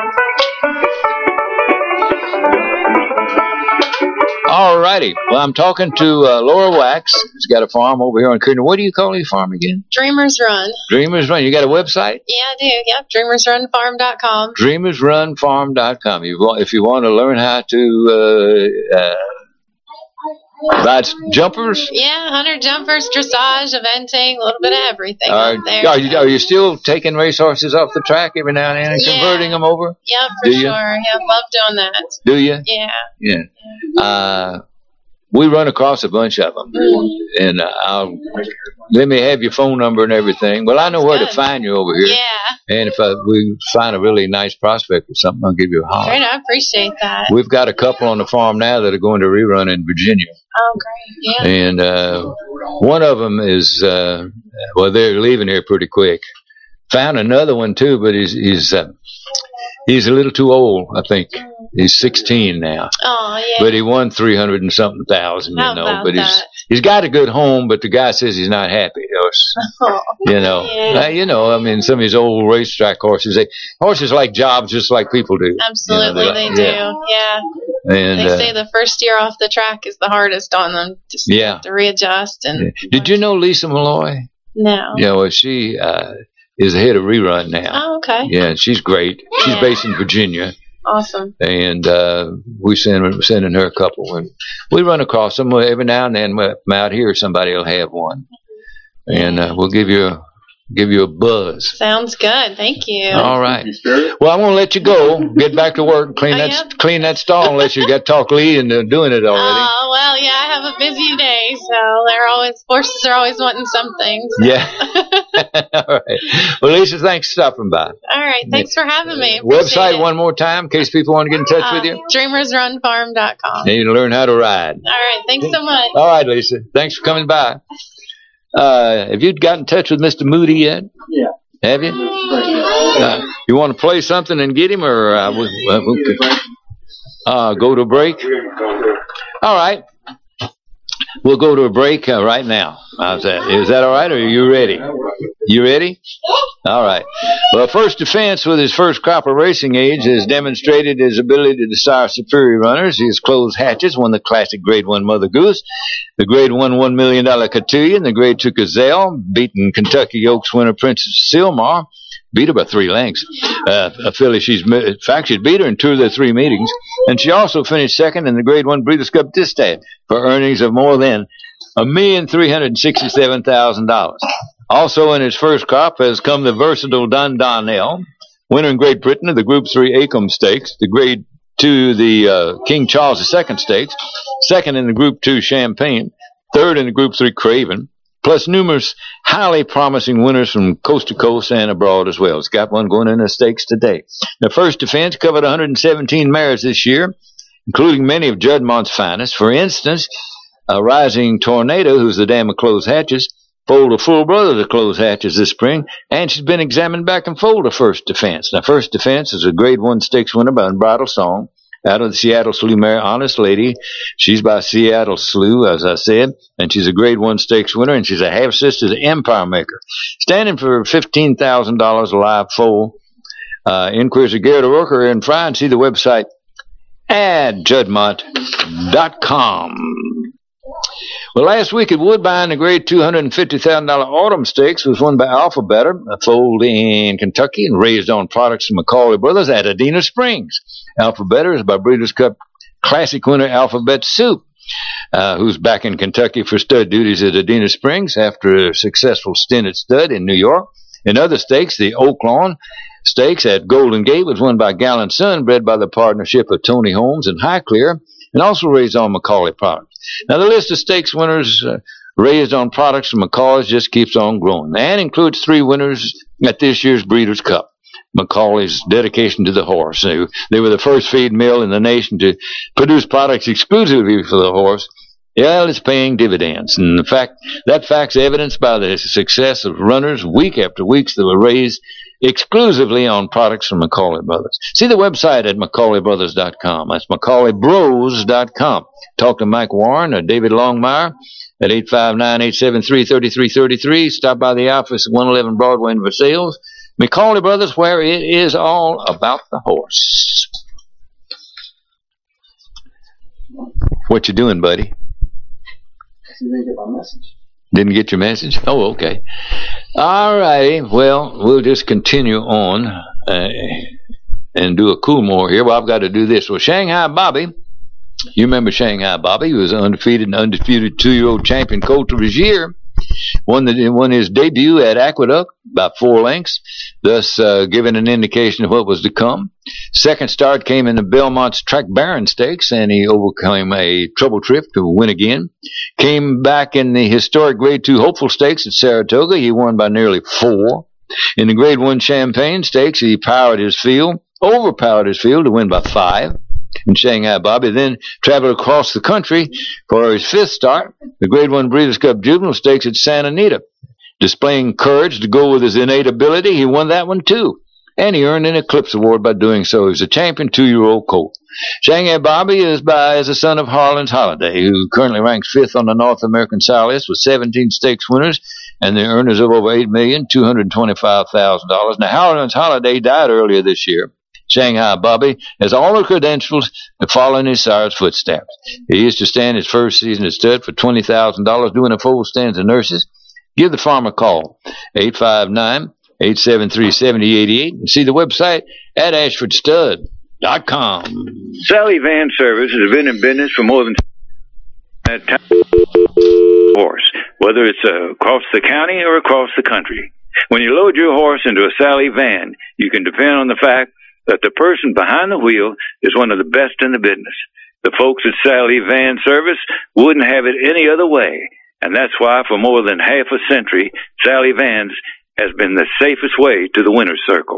All righty. Well, I'm talking to Laura Wax. She's got a farm over here on Kearney. What do you call your farm again? Dreamers Run. Dreamers Run. You got a website? Yeah, I do. Yep, dreamersrunfarm.com. Dreamersrunfarm.com. If you want to learn how to ride jumpers? Yeah, hunter jumpers, dressage, eventing, a little bit of everything out there. Are you still taking racehorses off the track every now and then and converting them over? Yeah, for sure. Yeah, love doing that. Do you? Yeah. Yeah. We run across a bunch of them, and let me have your phone number and everything. Well, I know where to find you over here. Yeah. And if we find a really nice prospect or something, I'll give you a holler. Great, I appreciate that. We've got a couple on the farm now that are going to rerun in Virginia. Oh, great. Yeah. And one of them is, they're leaving here pretty quick. Found another one too, but he's a little too old, I think. He's 16 now. Oh, yeah. But he won 300 and something thousand, How about but that? he's got a good home, but the guy says he's not happy. Yeah. Some of these old racetrack horses, horses like jobs just like people do. Absolutely, they do. Yeah. And they say the first year off the track is the hardest on them. Just have to readjust. And Did you know Lisa Malloy? No. Yeah, well, she is the head of Rerun now. Oh, okay. Yeah, she's great. She's based in Virginia. Awesome. And we're sending her a couple. And we run across them every now and then. From out here, somebody will have one. And we'll give you a buzz. Sounds good. Thank you. All right. Well, I'm going to let you go. Get back to work. Clean that stall unless you got Talk Lee and doing it already. Oh, well, yeah, I have a busy day, so horses are always wanting something. So. Yeah. All right. Well, Lisa, thanks for stopping by. All right. Thanks for having me. Website one more time in case people want to get in touch with you. Dreamersrunfarm.com. And you learn how to ride. All right. Thanks so much. All right, Lisa. Thanks for coming by. Have you got in touch with Mr. Moody yet? Yeah. Have you? You want to play something and get him, or go to a break? All right. We'll go to a break right now. How's that? Is that all right, or are you ready? You ready? All right. Well, First Defense, with his first crop of racing age, has demonstrated his ability to sire superior runners. He has closed hatches, won the classic Grade 1 Mother Goose, the Grade 1 $1 million Cotillion, the Grade 2 Gazelle, beaten Kentucky Oaks winner Princess Silmar, beat her by 3 lengths. A filly she's beat her in 2 of the 3 meetings, and she also finished second in the Grade 1 Breeders' Cup Distaff for earnings of more than $1,367,000. Also in his first crop has come the versatile Dun Donnell, winner in Great Britain of the Group 3 Acomb Stakes, the Grade 2 the King Charles II Stakes, second in the Group 2 Champagne, third in the Group 3 Craven, plus numerous highly promising winners from coast to coast and abroad as well. It's got one going in the stakes today. The First Defense covered 117 mares this year, including many of Juddmont's finest. For instance, a Rising Tornado, who's the dam of closed hatches, foaled a full brother to close hatches this spring, and she's been examined back and foaled to First Defense. Now, First Defense is a Grade 1 stakes winner by Unbridled Song out of the Seattle Slough mare Honest Lady. She's by Seattle Slough, as I said, and she's a Grade 1 stakes winner, and she's a half-sister to Empire Maker. Standing for $15,000 a live foal. Inquiries of Garrett O'Rourke and Fry, and see the website at juddmont.com. Well, last week at Woodbine, the Grade $250,000 Autumn Stakes was won by Alphabetter, a foal in Kentucky, and raised on products from McCauley Brothers at Adena Springs. Alphabetter is by Breeders' Cup Classic winner Alphabet Soup, who's back in Kentucky for stud duties at Adena Springs after a successful stint at stud in New York. In other stakes, the Oaklawn Stakes at Golden Gate was won by Gallant Son, bred by the partnership of Tony Holmes and Highclere, and also raised on Macaulay products. Now, the list of stakes winners raised on products from McCall's just keeps on growing, and includes 3 winners at this year's Breeders' Cup. Macaulay's dedication to the horse. They were the first feed mill in the nation to produce products exclusively for the horse. Yeah, it's paying dividends. And that fact's evidenced by the success of runners week after week that were raised exclusively on products from Macaulay Brothers. See the website at MacaulayBrothers.com. That's MacaulayBros.com. Talk to Mike Warren or David Longmire at 859-873-3333. Stop by the office at 111 Broadway in Versailles. Macaulay Brothers, where it is all about the horse. What you doing, buddy? Didn't get my message. Didn't get your message? Oh, okay. All righty. Well, we'll just continue on and do a cool more here. Well, I've got to do this. Well, Shanghai Bobby, you remember Shanghai Bobby? He was an undefeated 2-year-old champion colt of his year. Won his debut at Aqueduct by 4 lengths, thus giving an indication of what was to come. Second start came in the Belmont's Track Baron Stakes, and he overcame a trouble trip to win again. Came back in the historic Grade 2 Hopeful Stakes at Saratoga. He won by nearly 4. In the Grade 1 Champagne Stakes, he overpowered his field to win by 5. And Shanghai Bobby then traveled across the country for his 5th start, the Grade 1 Breeders' Cup Juvenile Stakes at Santa Anita. Displaying courage to go with his innate ability, he won that one too. And he earned an Eclipse Award by doing so. He's a champion 2-year-old colt. Shanghai Bobby is the son of Harlan's Holiday, who currently ranks 5th on the North American Sire list with 17 stakes winners and the earners of over $8,225,000. Now, Harlan's Holiday died earlier this year. Shanghai Bobby has all the credentials to follow in his sire's footsteps. He used to stand his first season at stud for $20,000 doing a full stands of nurses. Give the farm a call, 859-873-7088, and see the website at AshfordStud.com. Sally Van Service has been in business for more than that time. Horse, whether it's across the county or across the country. When you load your horse into a Sally van, you can depend on the fact that the person behind the wheel is one of the best in the business. The folks at Sally Van Service wouldn't have it any other way, and that's why for more than half a century, Sally Vans has been the safest way to the winner's circle.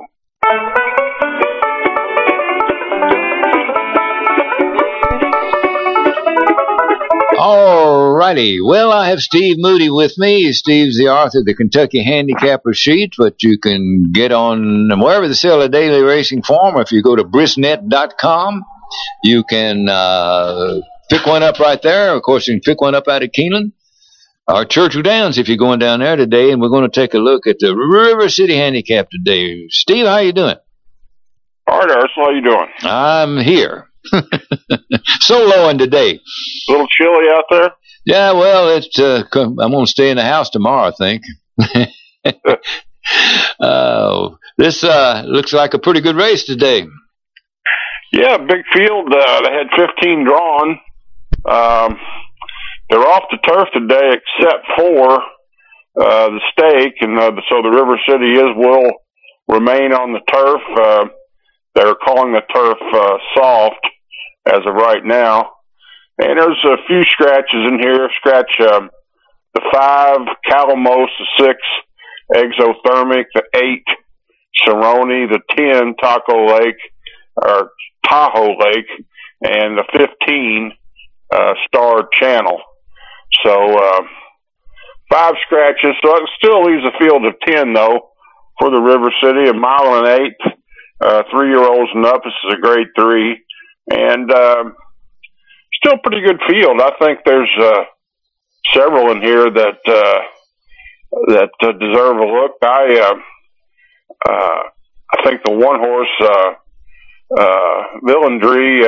All righty. Well, I have Steve Moody with me. Steve's the author of the Kentucky Handicapper Sheet, but you can get on wherever they sell a daily racing form, or if you go to brisnet.com, you can pick one up right there. Of course, you can pick one up out of Keeneland or Churchill Downs if you're going down there today, and we're going to take a look at the River City Handicap today. Steve, how you doing? All right, Ursula, how you doing? I'm here. Soloing today. A little chilly out there? Yeah, well, I'm going to stay in the house tomorrow, I think. This looks like a pretty good race today. Yeah, big field. They had 15 drawn. They're off the turf today except for the stake, and so the River City will remain on the turf. They're calling the turf soft as of right now. And there's a few scratches in here. Scratch the 5, Calamos, the 6, Exothermic, the 8, Cerrone, the 10, Tahoe Lake, and the 15, Star Channel. So 5 scratches. So it still leaves a field of 10, though, for the River City, a mile and 8, 3-year-olds and up. This is a grade 3. And still pretty good field. I think there's several in here that deserve a look. I think the one horse, Villandry,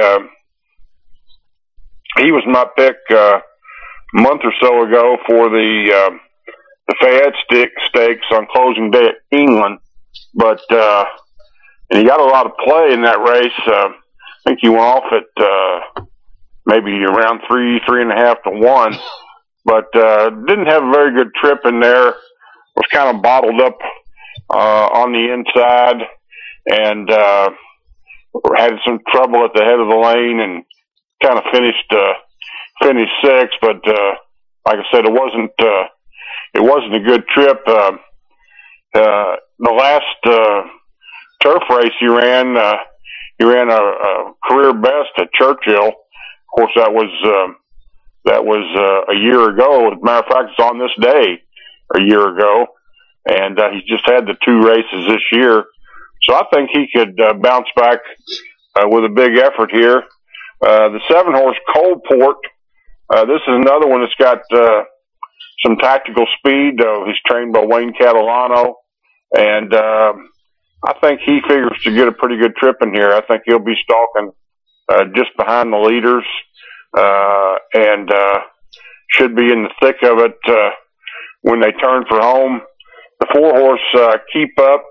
he was my pick a month or so ago for the Fayette Stakes on closing day at England. But and he got a lot of play in that race. I think he went off at maybe around 3.5 to 1, but didn't have a very good trip in there. Was kind of bottled up on the inside, and had some trouble at the head of the lane, and kind of finished 6th. But like I said, it wasn't a good trip. The last turf race he ran a career best at Churchill. Of course, that was a year ago. As a matter of fact, it's on this day a year ago, and he just had the 2 races this year. So I think he could bounce back with a big effort here. The 7-horse Coalport, this is another one that's got some tactical speed. He's trained by Wayne Catalano, and I think he figures to get a pretty good trip in here. I think he'll be stalking just behind the leaders, and should be in the thick of it when they turn for home. The 4-horse Keep Up.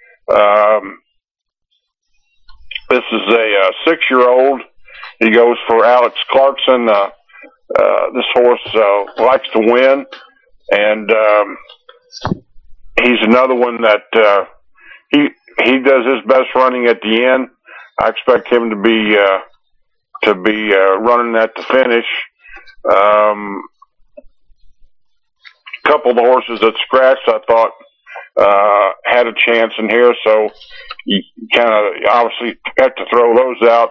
This is a 6-year-old. He goes for Alex Clarkson. This horse likes to win, and he's another one that he does his best running at the end. I expect him to be running at the finish. A couple of the horses that scratched, I thought, had a chance in here, so you kind of obviously have to throw those out.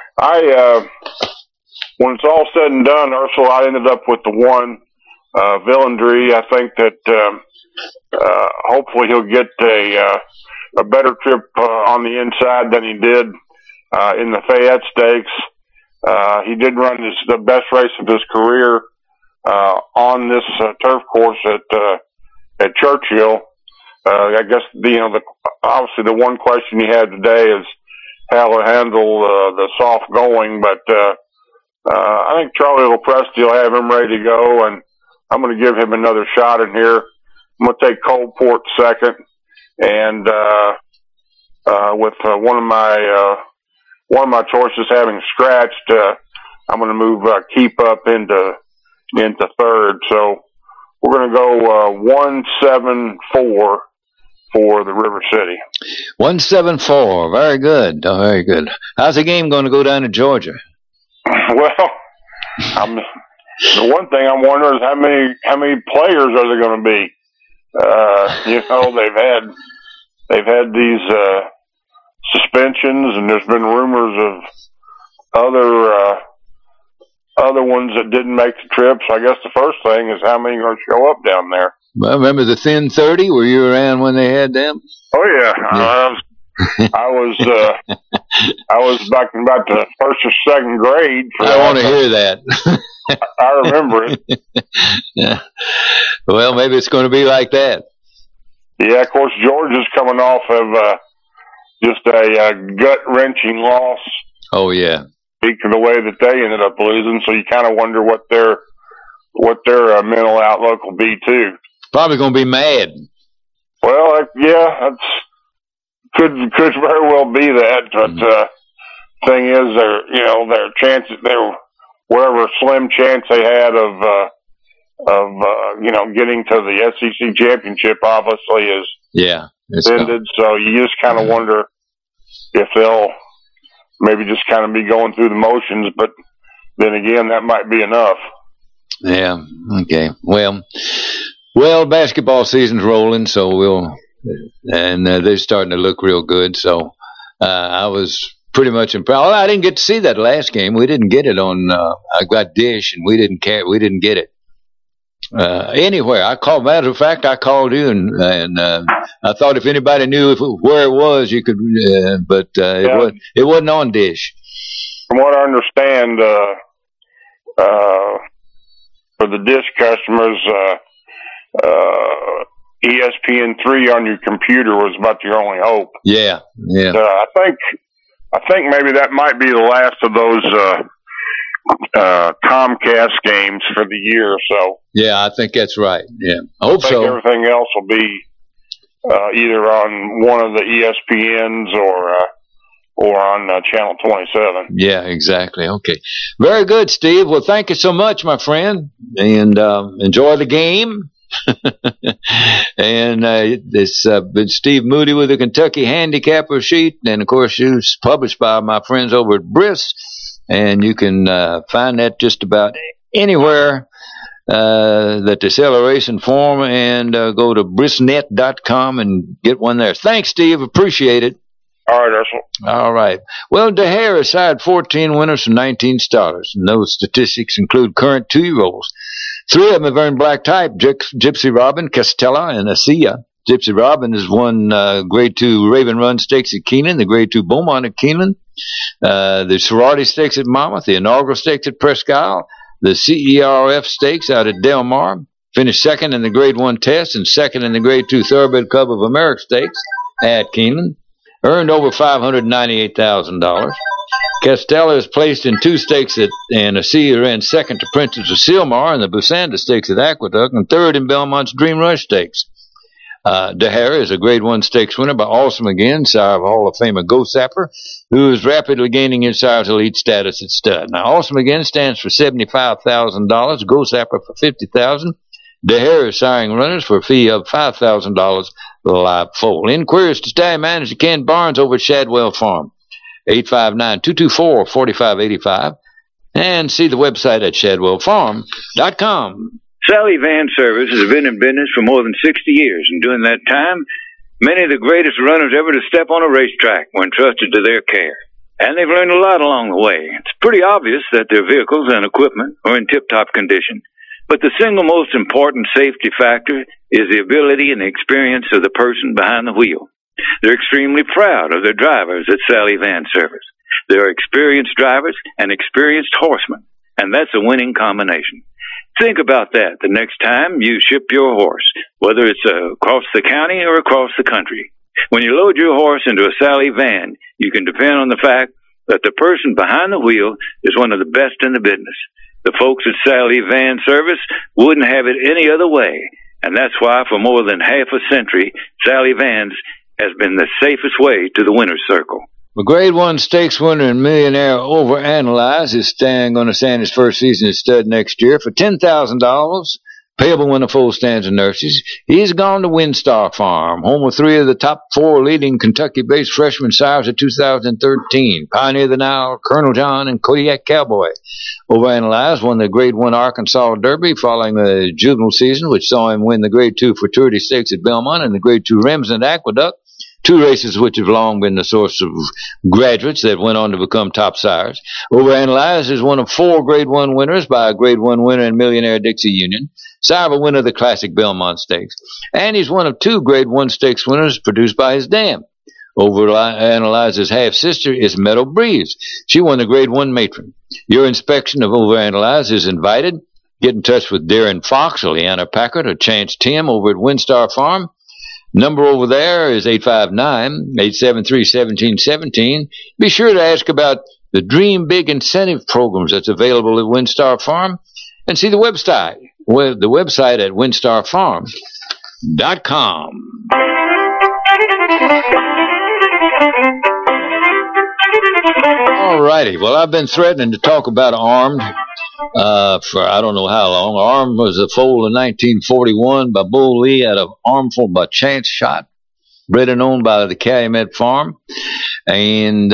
When it's all said and done, Ursula, I ended up with the 1, Villandry. I think that hopefully he'll get a better trip on the inside than he did in the Fayette Stakes. He did run the best race of his career on this turf course at Churchill. I guess obviously the one question he had today is how to handle the soft going, but I think Charlie Lopresti will have him ready to go, and I'm going to give him another shot in here. I'm going to take Coalport second, and with one of my choices having scratched, I'm going to move Keep Up into third. So we're going to go 1-7-4 for the River City. 1-7-4. Very good. Oh, very good. How's the game going to go down to Georgia? Well, the one thing I'm wondering is how many players are there going to be? They've had these suspensions, and there's been rumors of other ones that didn't make the trip. So I guess the first thing is how many are going to show up down there. Well, remember the Thin 30? Were you around when they had them? Oh yeah. I was back in about the first or second grade. I want to hear that. I remember it. Yeah. Well, maybe it's going to be like that. Yeah, of course, Georgia's coming off of just a gut-wrenching loss. Oh yeah. Speaking of the way that they ended up losing, so you kind of wonder what their mental outlook will be too. Probably going to be mad. Well, yeah, could very well be that. But thing is, their chances, whatever slim chance they had of getting to the SEC championship, obviously is ended. So you just kind of wonder if they'll maybe just kind of be going through the motions. But then again, that might be enough. Yeah. Okay. Well, basketball season's rolling, so they're starting to look real good. So I was pretty much impressed. I didn't get to see that last game. We didn't get it on. I got Dish, and we didn't get it anywhere. Matter of fact, I called you, and I thought if anybody knew where it was, you could. But it wasn't on Dish. From what I understand, for the Dish customers. ESPN3 on your computer was about your only hope. Yeah. I think maybe that might be the last of those Comcast games for the year. So yeah, I think that's right. Yeah, I hope so. Everything else will be either on one of the ESPNs or on Channel 27. Yeah, exactly. Okay, very good, Steve. Well, thank you so much, my friend, and enjoy the game. And it's been Steve Moody with the Kentucky Handicapper Sheet, and of course it's published by my friends over at Briss, and you can find that just about anywhere that they sell a racing form, and go to brissnet.com and get one there. Thanks, Steve. Appreciate it. All right, Ursel. All right. Well, DeHare has sired 14 winners from 19 starters, and those statistics include current 2-year-olds. 3 of them have earned black type: Gypsy Robin, Castella, and Asia. Gypsy Robin has won Grade 2 Raven Run Stakes at Keeneland, the Grade 2 Beaumont at Keeneland, the Sorority Stakes at Monmouth, the Inaugural Stakes at Presque Isle, the CERF Stakes out at Del Mar. Finished second in the Grade 1 Test and second in the Grade 2 Thoroughbred Club of America Stakes at Keeneland. Earned over $598,000. Castella is placed in 2 stakes and Asia ran second to Princess of Silmar in the Busanda Stakes at Aqueduct and third in Belmont's Dream Rush Stakes. DeHare is a Grade 1 Stakes winner by Awesome Again, sire of Hall of Famer Ghost Zapper, who is rapidly gaining his sire's elite status at stud. Now, Awesome Again stands for $75,000, Ghost Zapper for $50,000. DeHare is siring runners for a fee of $5,000 live foal. Inquiries to stallion manager Ken Barnes over at Shadwell Farm, 859-224-4585, and see the website at shadwellfarm.com. Sally Van Service has been in business for more than 60 years, and during that time, many of the greatest runners ever to step on a racetrack were entrusted to their care. And they've learned a lot along the way. It's pretty obvious that their vehicles and equipment are in tip-top condition. But the single most important safety factor is the ability and the experience of the person behind the wheel. They're extremely proud of their drivers at Sally Van Service. They're experienced drivers and experienced horsemen, and that's a winning combination. Think about that the next time you ship your horse, whether it's across the county or across the country. When you load your horse into a Sally Van, you can depend on the fact that the person behind the wheel is one of the best in the business. The folks at Sally Van Service wouldn't have it any other way, and that's why for more than half a century, Sally Vans has been the safest way to the winner's circle. The Grade 1 Stakes winner and millionaire Overanalyze is going to stand his first season at stud next year for $10,000, payable when the foal stands and nurses. He's gone to WinStar Farm, home of 3 of the top 4 leading Kentucky-based freshman sires of 2013, Pioneer the Nile, Colonel John, and Kodiak Cowboy. Overanalyze won the Grade 1 Arkansas Derby following a juvenile season, which saw him win the Grade 2 Futurity Stakes at Belmont and the Grade 2 Remsen at Aqueduct, 2 races which have long been the source of graduates that went on to become top sires. Overanalyze is one of 4 Grade 1 winners by a Grade 1 winner and millionaire Dixie Union, sire of a winner of the classic Belmont Stakes, and he's one of 2 Grade 1 Stakes winners produced by his dam. Overanalyze's half-sister is Meadow Breeze. She won the Grade 1 Matron. Your inspection of Overanalyze is invited. Get in touch with Darren Fox or Leanna Packard or Chance Tim over at WinStar Farm. Number over there is 859-873-1717. Be sure to ask about the Dream Big incentive programs that's available at WinStar Farm, and see the website at winstarfarm.com. All righty. Well, I've been threatening to talk about Armed for I don't know how long. Armed was a foal in 1941 by Bull Lee out of Armful by Chance Shot, bred and owned by the Calumet Farm. And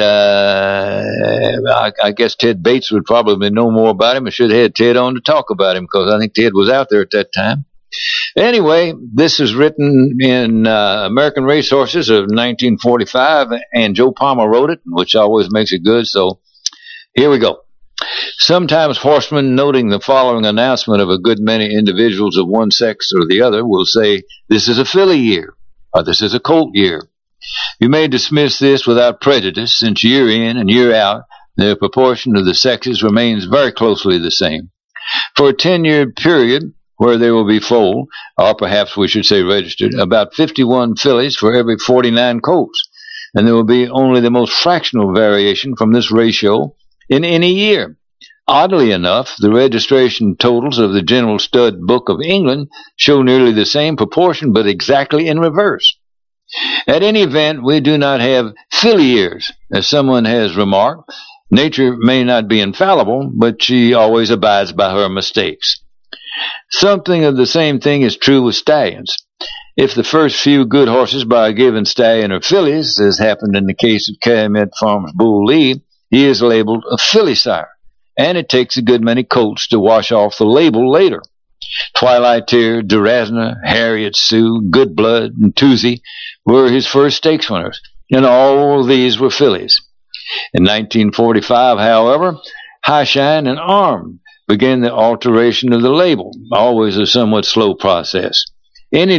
I guess Ted Bates would probably know more about him. I should have had Ted on to talk about him because I think Ted was out there at that time. Anyway, this is written in American Racehorses of 1945, and Joe Palmer wrote it, which always makes it good. So here we go. Sometimes horsemen, noting the following announcement of a good many individuals of one sex or the other, will say, "This is a filly year," or "This is a colt year." You may dismiss this without prejudice, since year in and year out, the proportion of the sexes remains very closely the same. For a 10-year period, where there will be foaled, or perhaps we should say registered, about 51 fillies for every 49 colts, and there will be only the most fractional variation from this ratio in any year. Oddly enough, the registration totals of the General Stud Book of England show nearly the same proportion, but exactly in reverse. At any event, we do not have filly years, as someone has remarked. Nature may not be infallible, but she always abides by her mistakes. Something of the same thing is true with stallions. If the first few good horses by a given stallion are fillies, as happened in the case of Calumet Farms Bull Lee, he is labeled a filly sire, and it takes a good many colts to wash off the label later. Twilight Tear, Durazna, Harriet, Sue, Good Blood, and Toosie were his first stakes winners, and all these were fillies. In 1945, however, Highshine and Arm began the alteration of the label, always a somewhat slow process. Any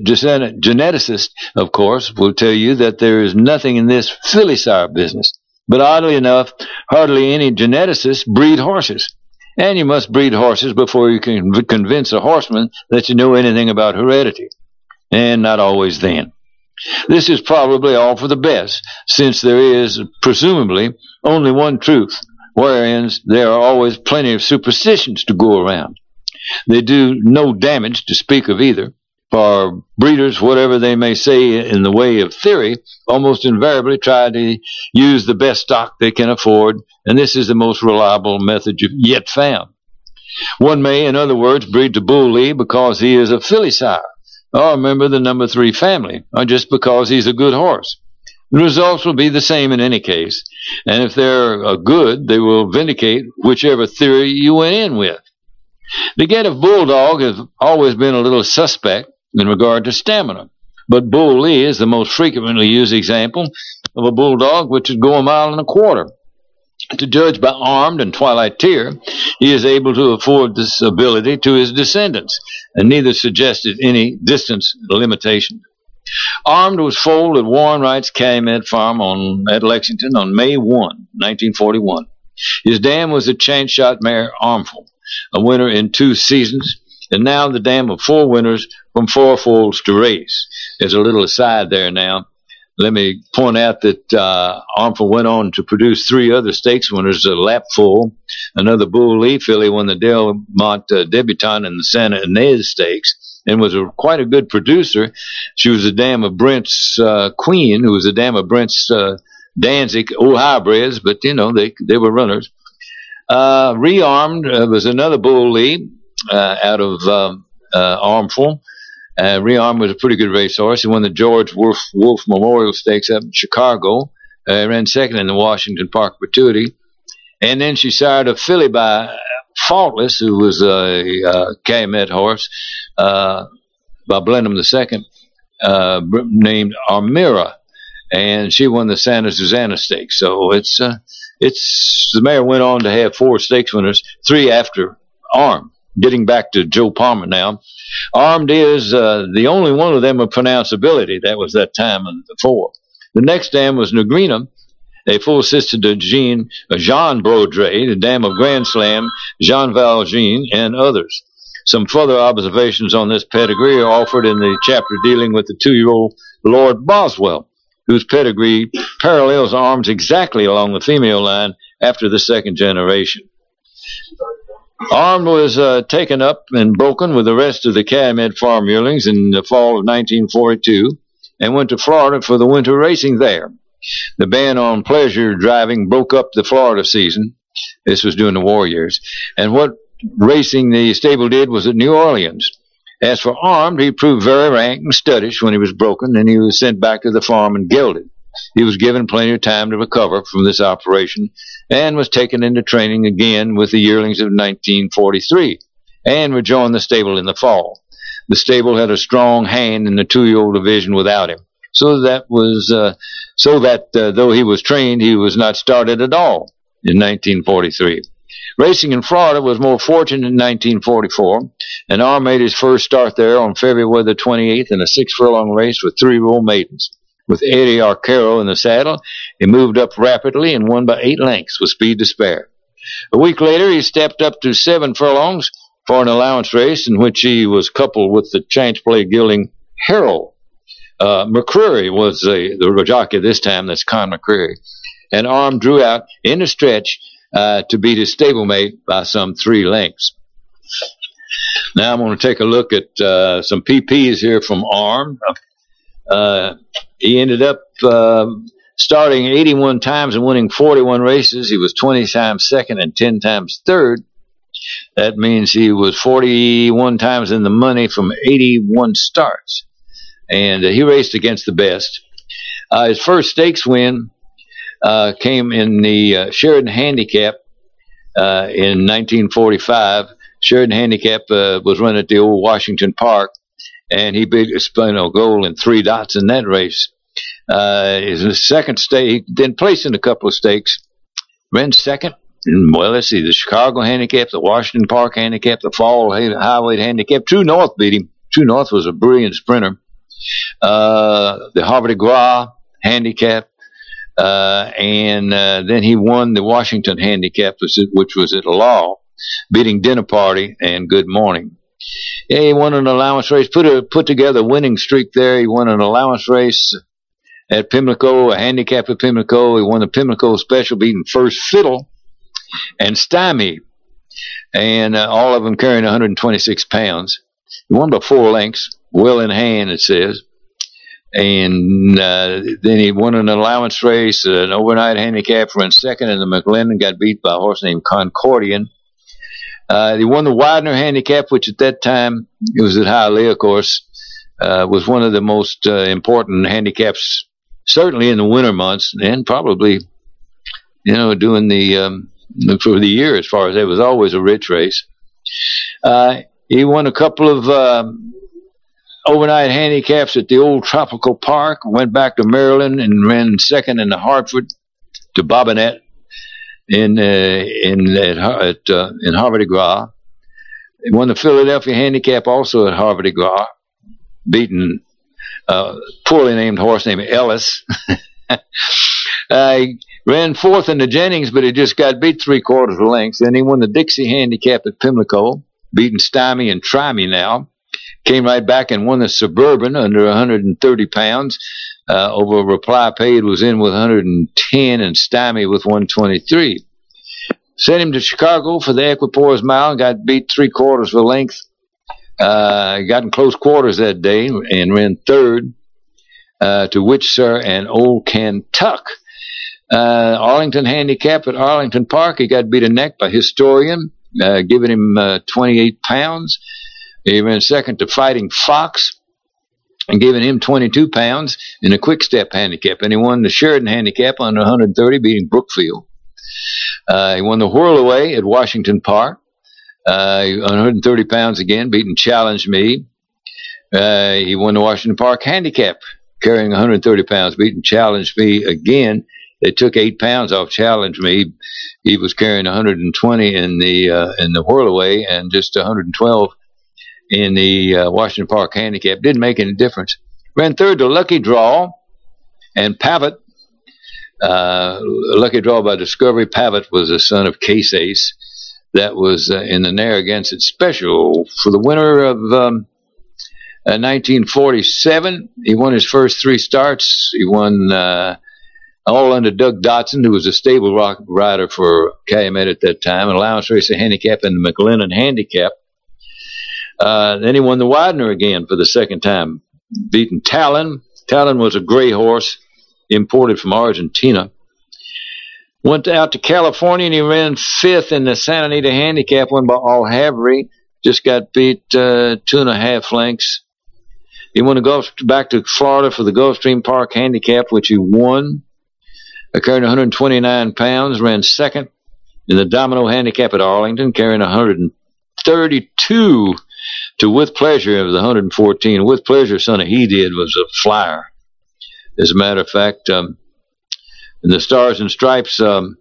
geneticist, of course, will tell you that there is nothing in this filly sire business. But oddly enough, hardly any geneticists breed horses. And you must breed horses before you can convince a horseman that you know anything about heredity. And not always then. This is probably all for the best, since there is, presumably, only one truth, wherein there are always plenty of superstitions to go around. They do no damage to speak of either, for breeders, whatever they may say in the way of theory, almost invariably try to use the best stock they can afford, and this is the most reliable method you've yet found. One may, in other words, breed to Bull Lee because he is a filly sire, or a member of the number 3 family, or just because he's a good horse. The results will be the same in any case, and if they're good, they will vindicate whichever theory you went in with. The get of Bulldog has always been a little suspect in regard to stamina, but Bull Lee is the most frequently used example of a bulldog which would go 1.25 miles. To judge by Armed and Twilight Tear, he is able to afford this ability to his descendants, and neither suggested any distance limitation. Armed was foaled at Warren Wright's Calumet Farm at Lexington on May 1, 1941. His dam was a chance shot mare Armful, a winner in 2 seasons, and now the dam of 4 winners from 4 foals to race. There's a little aside there now. Let me point out that Armful went on to produce 3 other stakes winners, a Lapful, another Bull Lee filly won the Delmont Debutante in the Santa Ynez Stakes, and was quite a good producer. She was a dam of Brent's Queen, who was a dam of Brent's Danzig, old hybrids, but, you know, they were runners. Rearmed was another Bull Lee out of Armful. Rearmed was a pretty good racehorse. He won the George Wolfe Memorial Stakes up in Chicago. Ran second in the Washington Park Gratuity. And then she sired a filly by Faultless, who was a Calumet horse, by Blenheim II, named Armira. And she won the Santa Susana Stakes. So the mare went on to have 4 stakes winners, 3 after Armed. Getting back to Joe Palmer now. Armed is the only one of them of pronounceability. That was that time before. The next dam was Negrina, a full sister to Jean Brodre, the dam of Grand Slam, Jean Valjean, and others. Some further observations on this pedigree are offered in the chapter dealing with the 2-year-old Lord Boswell, whose pedigree parallels Arms exactly along the female line after the 2nd generation. Armed was taken up and broken with the rest of the Calumet Farm yearlings in the fall of 1942 and went to Florida for the winter racing there. The ban on pleasure driving broke up the Florida season. This was during the war years. And what racing the stable did was at New Orleans. As for Armed, he proved very rank and studdish when he was broken, and he was sent back to the farm and gelded. He was given plenty of time to recover from this operation and was taken into training again with the yearlings of 1943 and rejoined the stable in the fall. The stable had a strong hand in the 2-year-old division without him, so that though he was trained, he was not started at all in 1943. Racing in Florida was more fortunate in 1944, and Arm made his first start there on February the 28th in a 6-furlong race with 3-year-old maidens. With Eddie Arcaro in the saddle, he moved up rapidly and won by 8 lengths with speed to spare. A week later, he stepped up to 7 furlongs for an allowance race in which he was coupled with the chance play gelding Harold. McCreary was the jockey this time. That's Con McCreary. And Arm drew out in the stretch to beat his stablemate by some 3 lengths. Now I'm going to take a look at some PPs here from Arm. He ended up starting 81 times and winning 41 races. He was 20 times second and 10 times third. That means he was 41 times in the money from 81 starts. And he raced against the best. His first stakes win came in the Sheridan Handicap in 1945. Sheridan Handicap was run at the old Washington Park, and he beat Espino Gold in 3 dots in that race. Is the second stake, then placed in a couple of stakes. Ran second. Well, let's see, the Chicago Handicap, the Washington Park Handicap, the Fall Highway Handicap. True North beat him. True North was a brilliant sprinter. The Havre de Grace Handicap, and then he won the Washington Handicap, which was at law, beating Dinner Party and Good Morning. Yeah, he won an allowance race, put together a winning streak there. He won an allowance race at Pimlico, a handicap at Pimlico. He won the Pimlico Special, beating First Fiddle and Stymie, and all of them carrying 126 pounds. He won by 4 lengths, well in hand, it says. And then he won an allowance race, an overnight handicap, ran second in the McLennan, got beat by a horse named Concordian. He won the Widener Handicap, which at that time, it was at Hialeah, of course, was one of the most important handicaps, certainly in the winter months, and probably, doing for the year, as far as it was always a rich race. He won a couple of overnight handicaps at the old Tropical Park, went back to Maryland and ran second in the Hartford to Bobbinet in Havre de Grace. He won the Philadelphia Handicap also at Havre de Grace, beating a poorly named horse named Ellis. He ran fourth in the Jennings, but he just got beat 3/4 lengths. Then he won the Dixie Handicap at Pimlico, beating Stymie and Trimey now. Came right back and won the Suburban under 130 pounds. Over a reply paid, was in with 110, and Stymie with 123. Sent him to Chicago for the Equipoise Mile and got beat 3/4 length. Got in close quarters that day and ran third to Which Sir and Old Kentuck. Arlington Handicap at Arlington Park, he got beat a neck by Historian, giving him 28 pounds. He ran second to Fighting Fox and giving him 22 pounds in a quick step handicap. And he won the Sheridan Handicap under 130, beating Brookfield. He won the Whirlaway at Washington Park, 130 pounds again, beating Challenge Me. He won the Washington Park Handicap, carrying 130 pounds, beating Challenge Me again. They took 8 pounds off Challenge Me. He was carrying 120 in the Whirlaway and just 112 in the Washington Park Handicap. Didn't make any difference. Ran third to Lucky Draw and Pavitt. Lucky Draw by Discovery. Pavitt was the son of Case Ace. That was in the Narragansett Special for the winter of 1947. He won his first 3 starts. He won all under Doug Dotson, who was a stable rider for Calumet at that time, an allowance race, a handicap, and the McLennan Handicap. Then he won the Widener again for the second time, beating Talon. Talon was a gray horse imported from Argentina. Went out to California and he ran 5th in the Santa Anita Handicap, won by Al Havre. Just got beat 2.5 lengths. He won back to Florida for the Gulfstream Park Handicap, which he won. Carrying 129 pounds, ran second in the Domino Handicap at Arlington, carrying 132 to With Pleasure of the 114. With Pleasure, son of He Did, was a flyer. As a matter of fact, in the Stars and Stripes, armed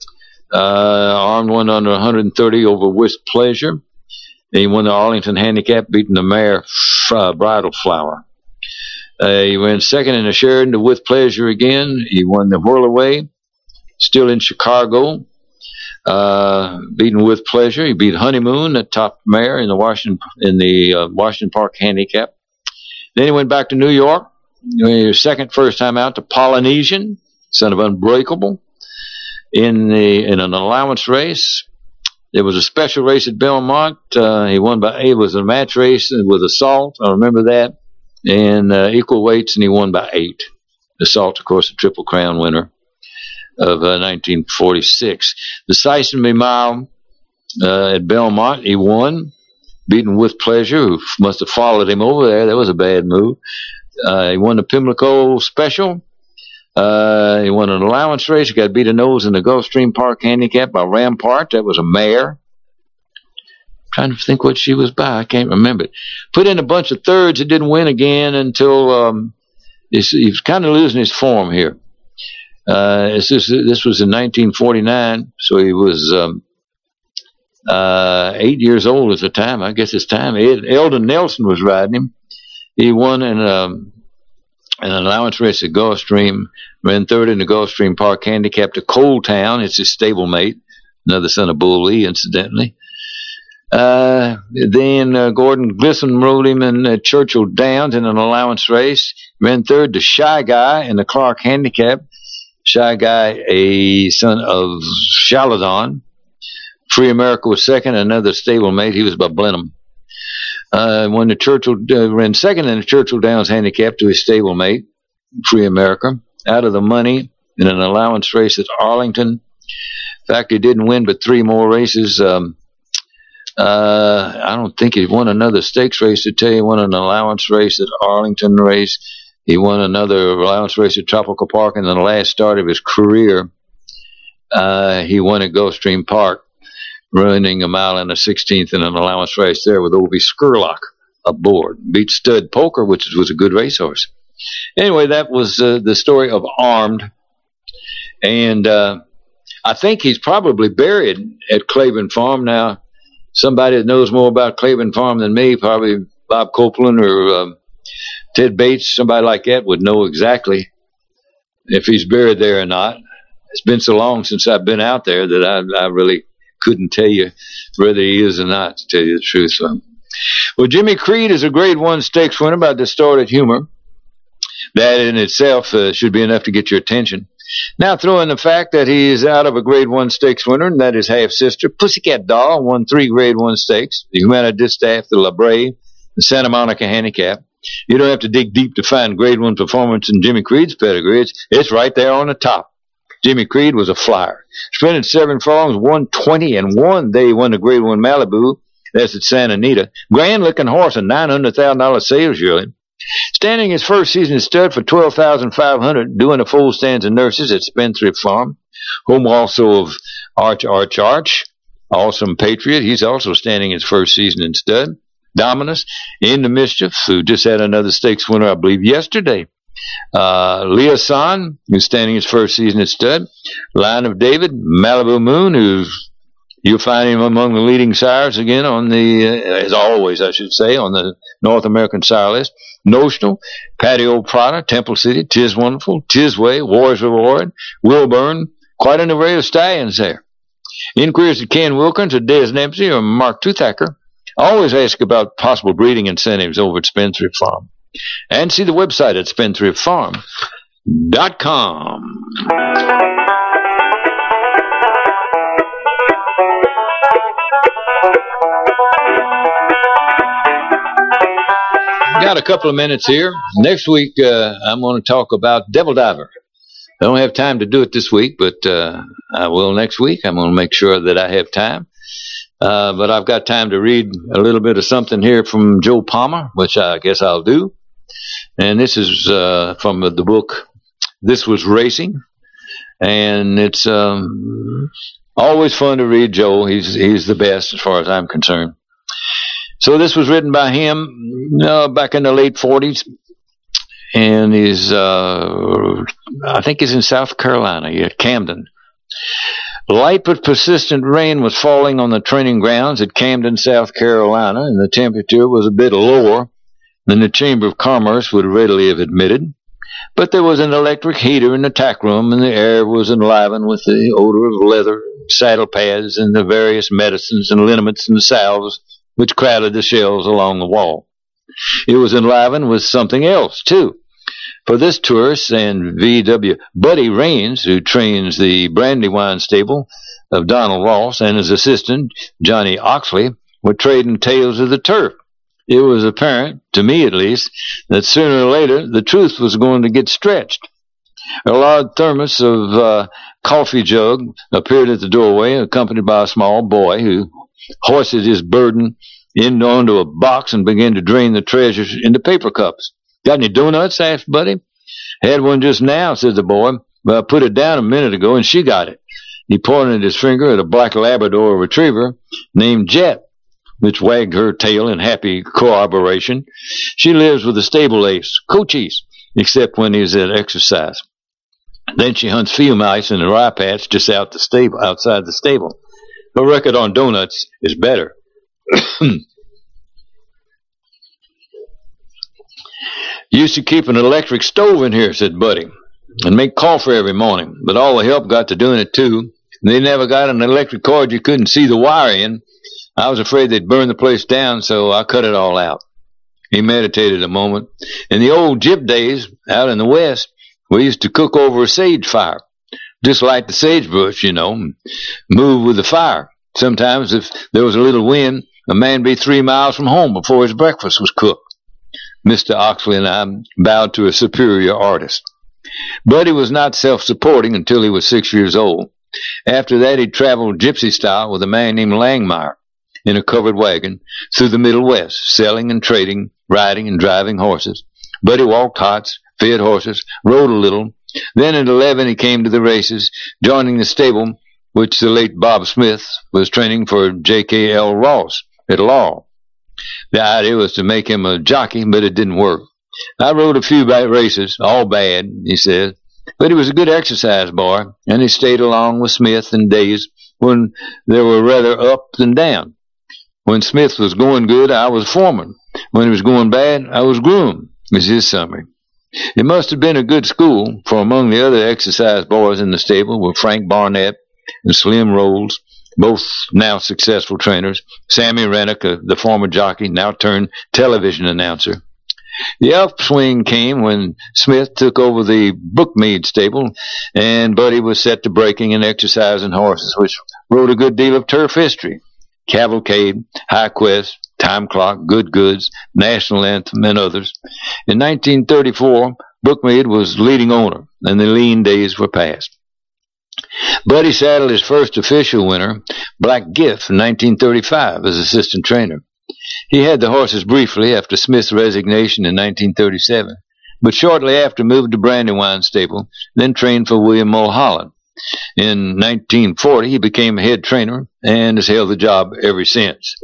one under 130 over With Pleasure. And he won the Arlington Handicap, beating the mare Bridal Flower. He ran second in the Sheridan to With Pleasure again. He won the Whirlaway, still in Chicago, beating With Pleasure. He beat Honeymoon, the top mare in the Washington Park Handicap. Then he went back to New York. He was first time out to Polynesian, son of Unbreakable, in an allowance race. There was a special race at Belmont. He won it was a match race with Assault. I remember that. And equal weights, and he won by 8. Assault, of course, a Triple Crown winner of 1946. The Sisonby Mile at Belmont, he won, beating With Pleasure, who must have followed him over there. That was a bad move. He won the Pimlico Special. He won an allowance race. He got beat a nose in the Gulfstream Park Handicap by Rampart. That was a mare. Trying to think what she was by. I can't remember it. Put in a bunch of thirds. It didn't win again until he's kind of losing his form here. This was in 1949, so he was 8 years old at the time. I guess it's time. Eldon Nelson was riding him. He won in an allowance race at Gulfstream, ran third in the Gulfstream Park Handicap to Coaltown. It's his stablemate, another son of Bull Lee, incidentally. Then Gordon Glisson rode him in Churchill Downs in an allowance race. Ran third to Shy Guy in the Clark Handicap. Shy Guy, a son of Chaladon. Free America was second, another stablemate. He was by Blenheim. When the Churchill ran second in the Churchill Downs Handicap to his stablemate, Free America, out of the money in an allowance race at Arlington. In fact, he didn't win but 3 more races. I don't think he won another stakes race to tell you. He won an allowance race at Arlington race. He won another allowance race at Tropical Park, and then the last start of his career, he won at Gulfstream Park, running a mile and a 16th in an allowance race there with Ovi Skurlock aboard. Beat Stud Poker, which was a good racehorse. Anyway, that was the story of Armed. And I think he's probably buried at Claiborne Farm. Now, somebody that knows more about Claiborne Farm than me, probably Bob Copeland or Ted Bates, somebody like that would know exactly if he's buried there or not. It's been so long since I've been out there that I really couldn't tell you whether he is or not, to tell you the truth. So, well, Jimmy Creed is a Grade 1 stakes winner by Distorted Humor. That in itself should be enough to get your attention. Now throw in the fact that he is out of a Grade 1 stakes winner, and that his half-sister, Pussycat Doll, won 3 Grade 1 stakes, the Humana Distaff, the La Brea, the Santa Monica Handicap. You don't have to dig deep to find Grade 1 performance in Jimmy Creed's pedigree. It's right there on the top. Jimmy Creed was a flyer. Sprinted 7 furlongs, won 20 and 1. They won the Grade 1 Malibu. That's at Santa Anita. Grand-looking horse, a $900,000 sales yearly. Standing his first season stud for $12,500, doing the full stands and nurses at Spendthrift Farm. Home also of Arch, Awesome Patriot. He's also standing his first season in stud. Dominus, In the Mischief, who just had another stakes winner, I believe, yesterday. Leah San, who's standing his first season at stud. Line of David, Malibu Moon, who's you'll find him among the leading sires again on the, as always, I should say, on the North American sire list. Notional, Patio Prada, Temple City, Tis Wonderful, Tis Way, War's Reward, Wilburn, quite an array of stallions there. Inquiries to Ken Wilkins or Des Dempsey or Mark Toothacker. Always ask about possible breeding incentives over at Spendthrift Farm. And see the website at spendthriftfarm.com. Got a couple of minutes here. Next week, I'm going to talk about Devil Diver. I don't have time to do it this week, but I will next week. I'm going to make sure that I have time. But I've got time to read a little bit of something here from Joe Palmer, which I guess I'll do. And this is from the book This Was Racing. And it's always fun to read Joe. He's the best as far as I'm concerned. So this was written by him back in the late 40s. And he's, I think he's in South Carolina, Camden. Light but persistent rain was falling on the training grounds at Camden, South Carolina, and the temperature was a bit lower than the Chamber of Commerce would readily have admitted. But there was an electric heater in the tack room, and the air was enlivened with the odor of leather, saddle pads, and the various medicines and liniments and salves which crowded the shelves along the wall. It was enlivened with something else, too. For this tourist and V.W. Buddy Raines, who trains the Brandywine stable of Donald Ross, and his assistant, Johnny Oxley, were trading tales of the turf. It was apparent, to me at least, that sooner or later the truth was going to get stretched. A large thermos of coffee jug appeared at the doorway, accompanied by a small boy who hoisted his burden onto a box and began to drain the treasures into paper cups. Got any donuts? Asked Buddy. Had one just now, said the boy. But I put it down a minute ago and she got it. He pointed his finger at a black Labrador retriever named Jet, which wagged her tail in happy corroboration. She lives with a stable ace, Cochise, except when he's at exercise. Then she hunts field mice in the rye patch just outside the stable. Her record on donuts is better. Used to keep an electric stove in here, said Buddy, and make coffee every morning, but all the help got to doing it too. They never got an electric cord you couldn't see the wire in. I was afraid they'd burn the place down, so I cut it all out. He meditated a moment. In the old gyp days, out in the West, we used to cook over a sage fire. Just light the sagebrush, move with the fire. Sometimes if there was a little wind, a man would be 3 miles from home before his breakfast was cooked. Mr. Oxley and I bowed to a superior artist. Buddy was not self-supporting until he was 6 years old. After that, he traveled gypsy style with a man named Langmeyer in a covered wagon through the Middle West, selling and trading, riding and driving horses. Buddy walked hots, fed horses, rode a little. Then at 11, he came to the races, joining the stable which the late Bob Smith was training for J.K.L. Ross at Laurel. The idea was to make him a jockey, but it didn't work. I rode a few races, all bad, he said, but he was a good exercise boy, and he stayed along with Smith in days when they were rather up and down. When Smith was going good, I was foreman. When he was going bad, I was groom, is his summary. It must have been a good school, for among the other exercise boys in the stable were Frank Barnett and Slim Rolls, both now successful trainers, Sammy Rennick, the former jockey, now turned television announcer. The upswing came when Smith took over the Brookmead stable, and Buddy was set to breaking and exercising horses, which wrote a good deal of turf history. Cavalcade, High Quest, Time Clock, Good Goods, National Anthem, and others. In 1934, Brookmead was leading owner, and the lean days were past. Buddy saddled his first official winner, Black Gift, in 1935 as assistant trainer. He had the horses briefly after Smith's resignation in 1937, but shortly after moved to Brandywine stable, then trained for William Mulholland. In 1940, he became head trainer and has held the job ever since.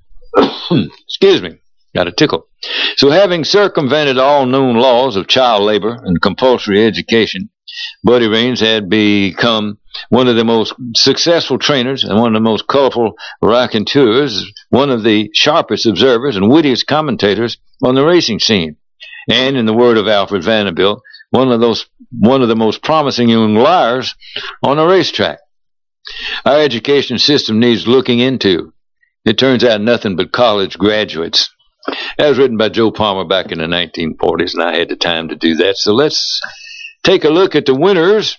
Excuse me, got a tickle. So having circumvented all known laws of child labor and compulsory education, Buddy Raines had become one of the most successful trainers and one of the most colorful raconteurs, one of the sharpest observers and wittiest commentators on the racing scene, and in the word of Alfred Vanderbilt, one of the most promising young liars on a racetrack. Our education system needs looking into. It turns out nothing but college graduates. That was written by Joe Palmer back in the 1940s, and I had the time to do that. So let's take a look at the winners.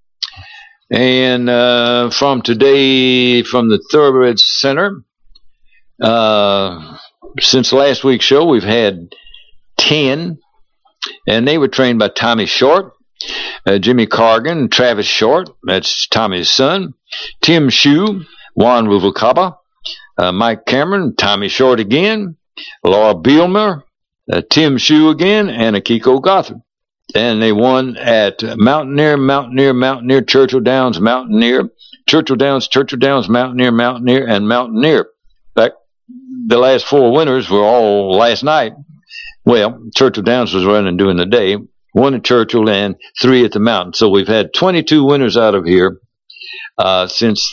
And from today, from the Thoroughbred Center, since last week's show, we've had 10, and they were trained by Tommy Short, Jimmy Cargan, Travis Short, that's Tommy's son, Tim Shue, Juan Ruvalcaba, Mike Cameron, Tommy Short again, Laura Bielmer, Tim Shue again, and Akiko Gothard. And they won at Mountaineer, Churchill Downs, Mountaineer, Mountaineer, and Mountaineer. In fact, the last 4 winners were all last night. Well, Churchill Downs was running during the day, 1 at Churchill and 3 at the Mountain. So we've had 22 winners out of here since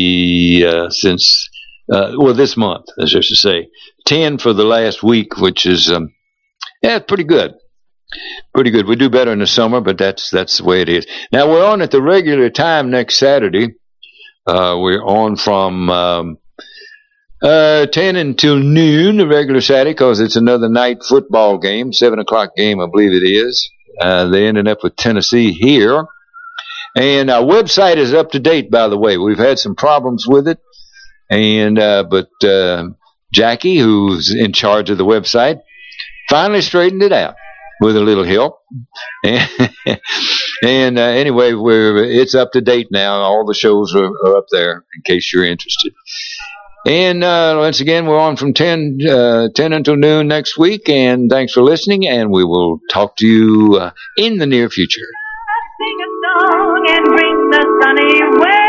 this month, as I should say. 10 for the last week, which is pretty good. Pretty good. We do better in the summer, but that's the way it is. Now we're on at the regular time next Saturday. We're on from 10 until noon, the regular Saturday, because it's another night football game, 7 o'clock game, I believe it is. They ended up with Tennessee here. And our website is up to date, by the way. We've had some problems with it. And but Jackie, who's in charge of the website, finally straightened it out with a little help. And anyway, it's up to date now. All the shows are up there in case you're interested. And once again, we're on from 10 until noon next week. And thanks for listening, and we will talk to you in the near future. Sing a song and bring the sunny way.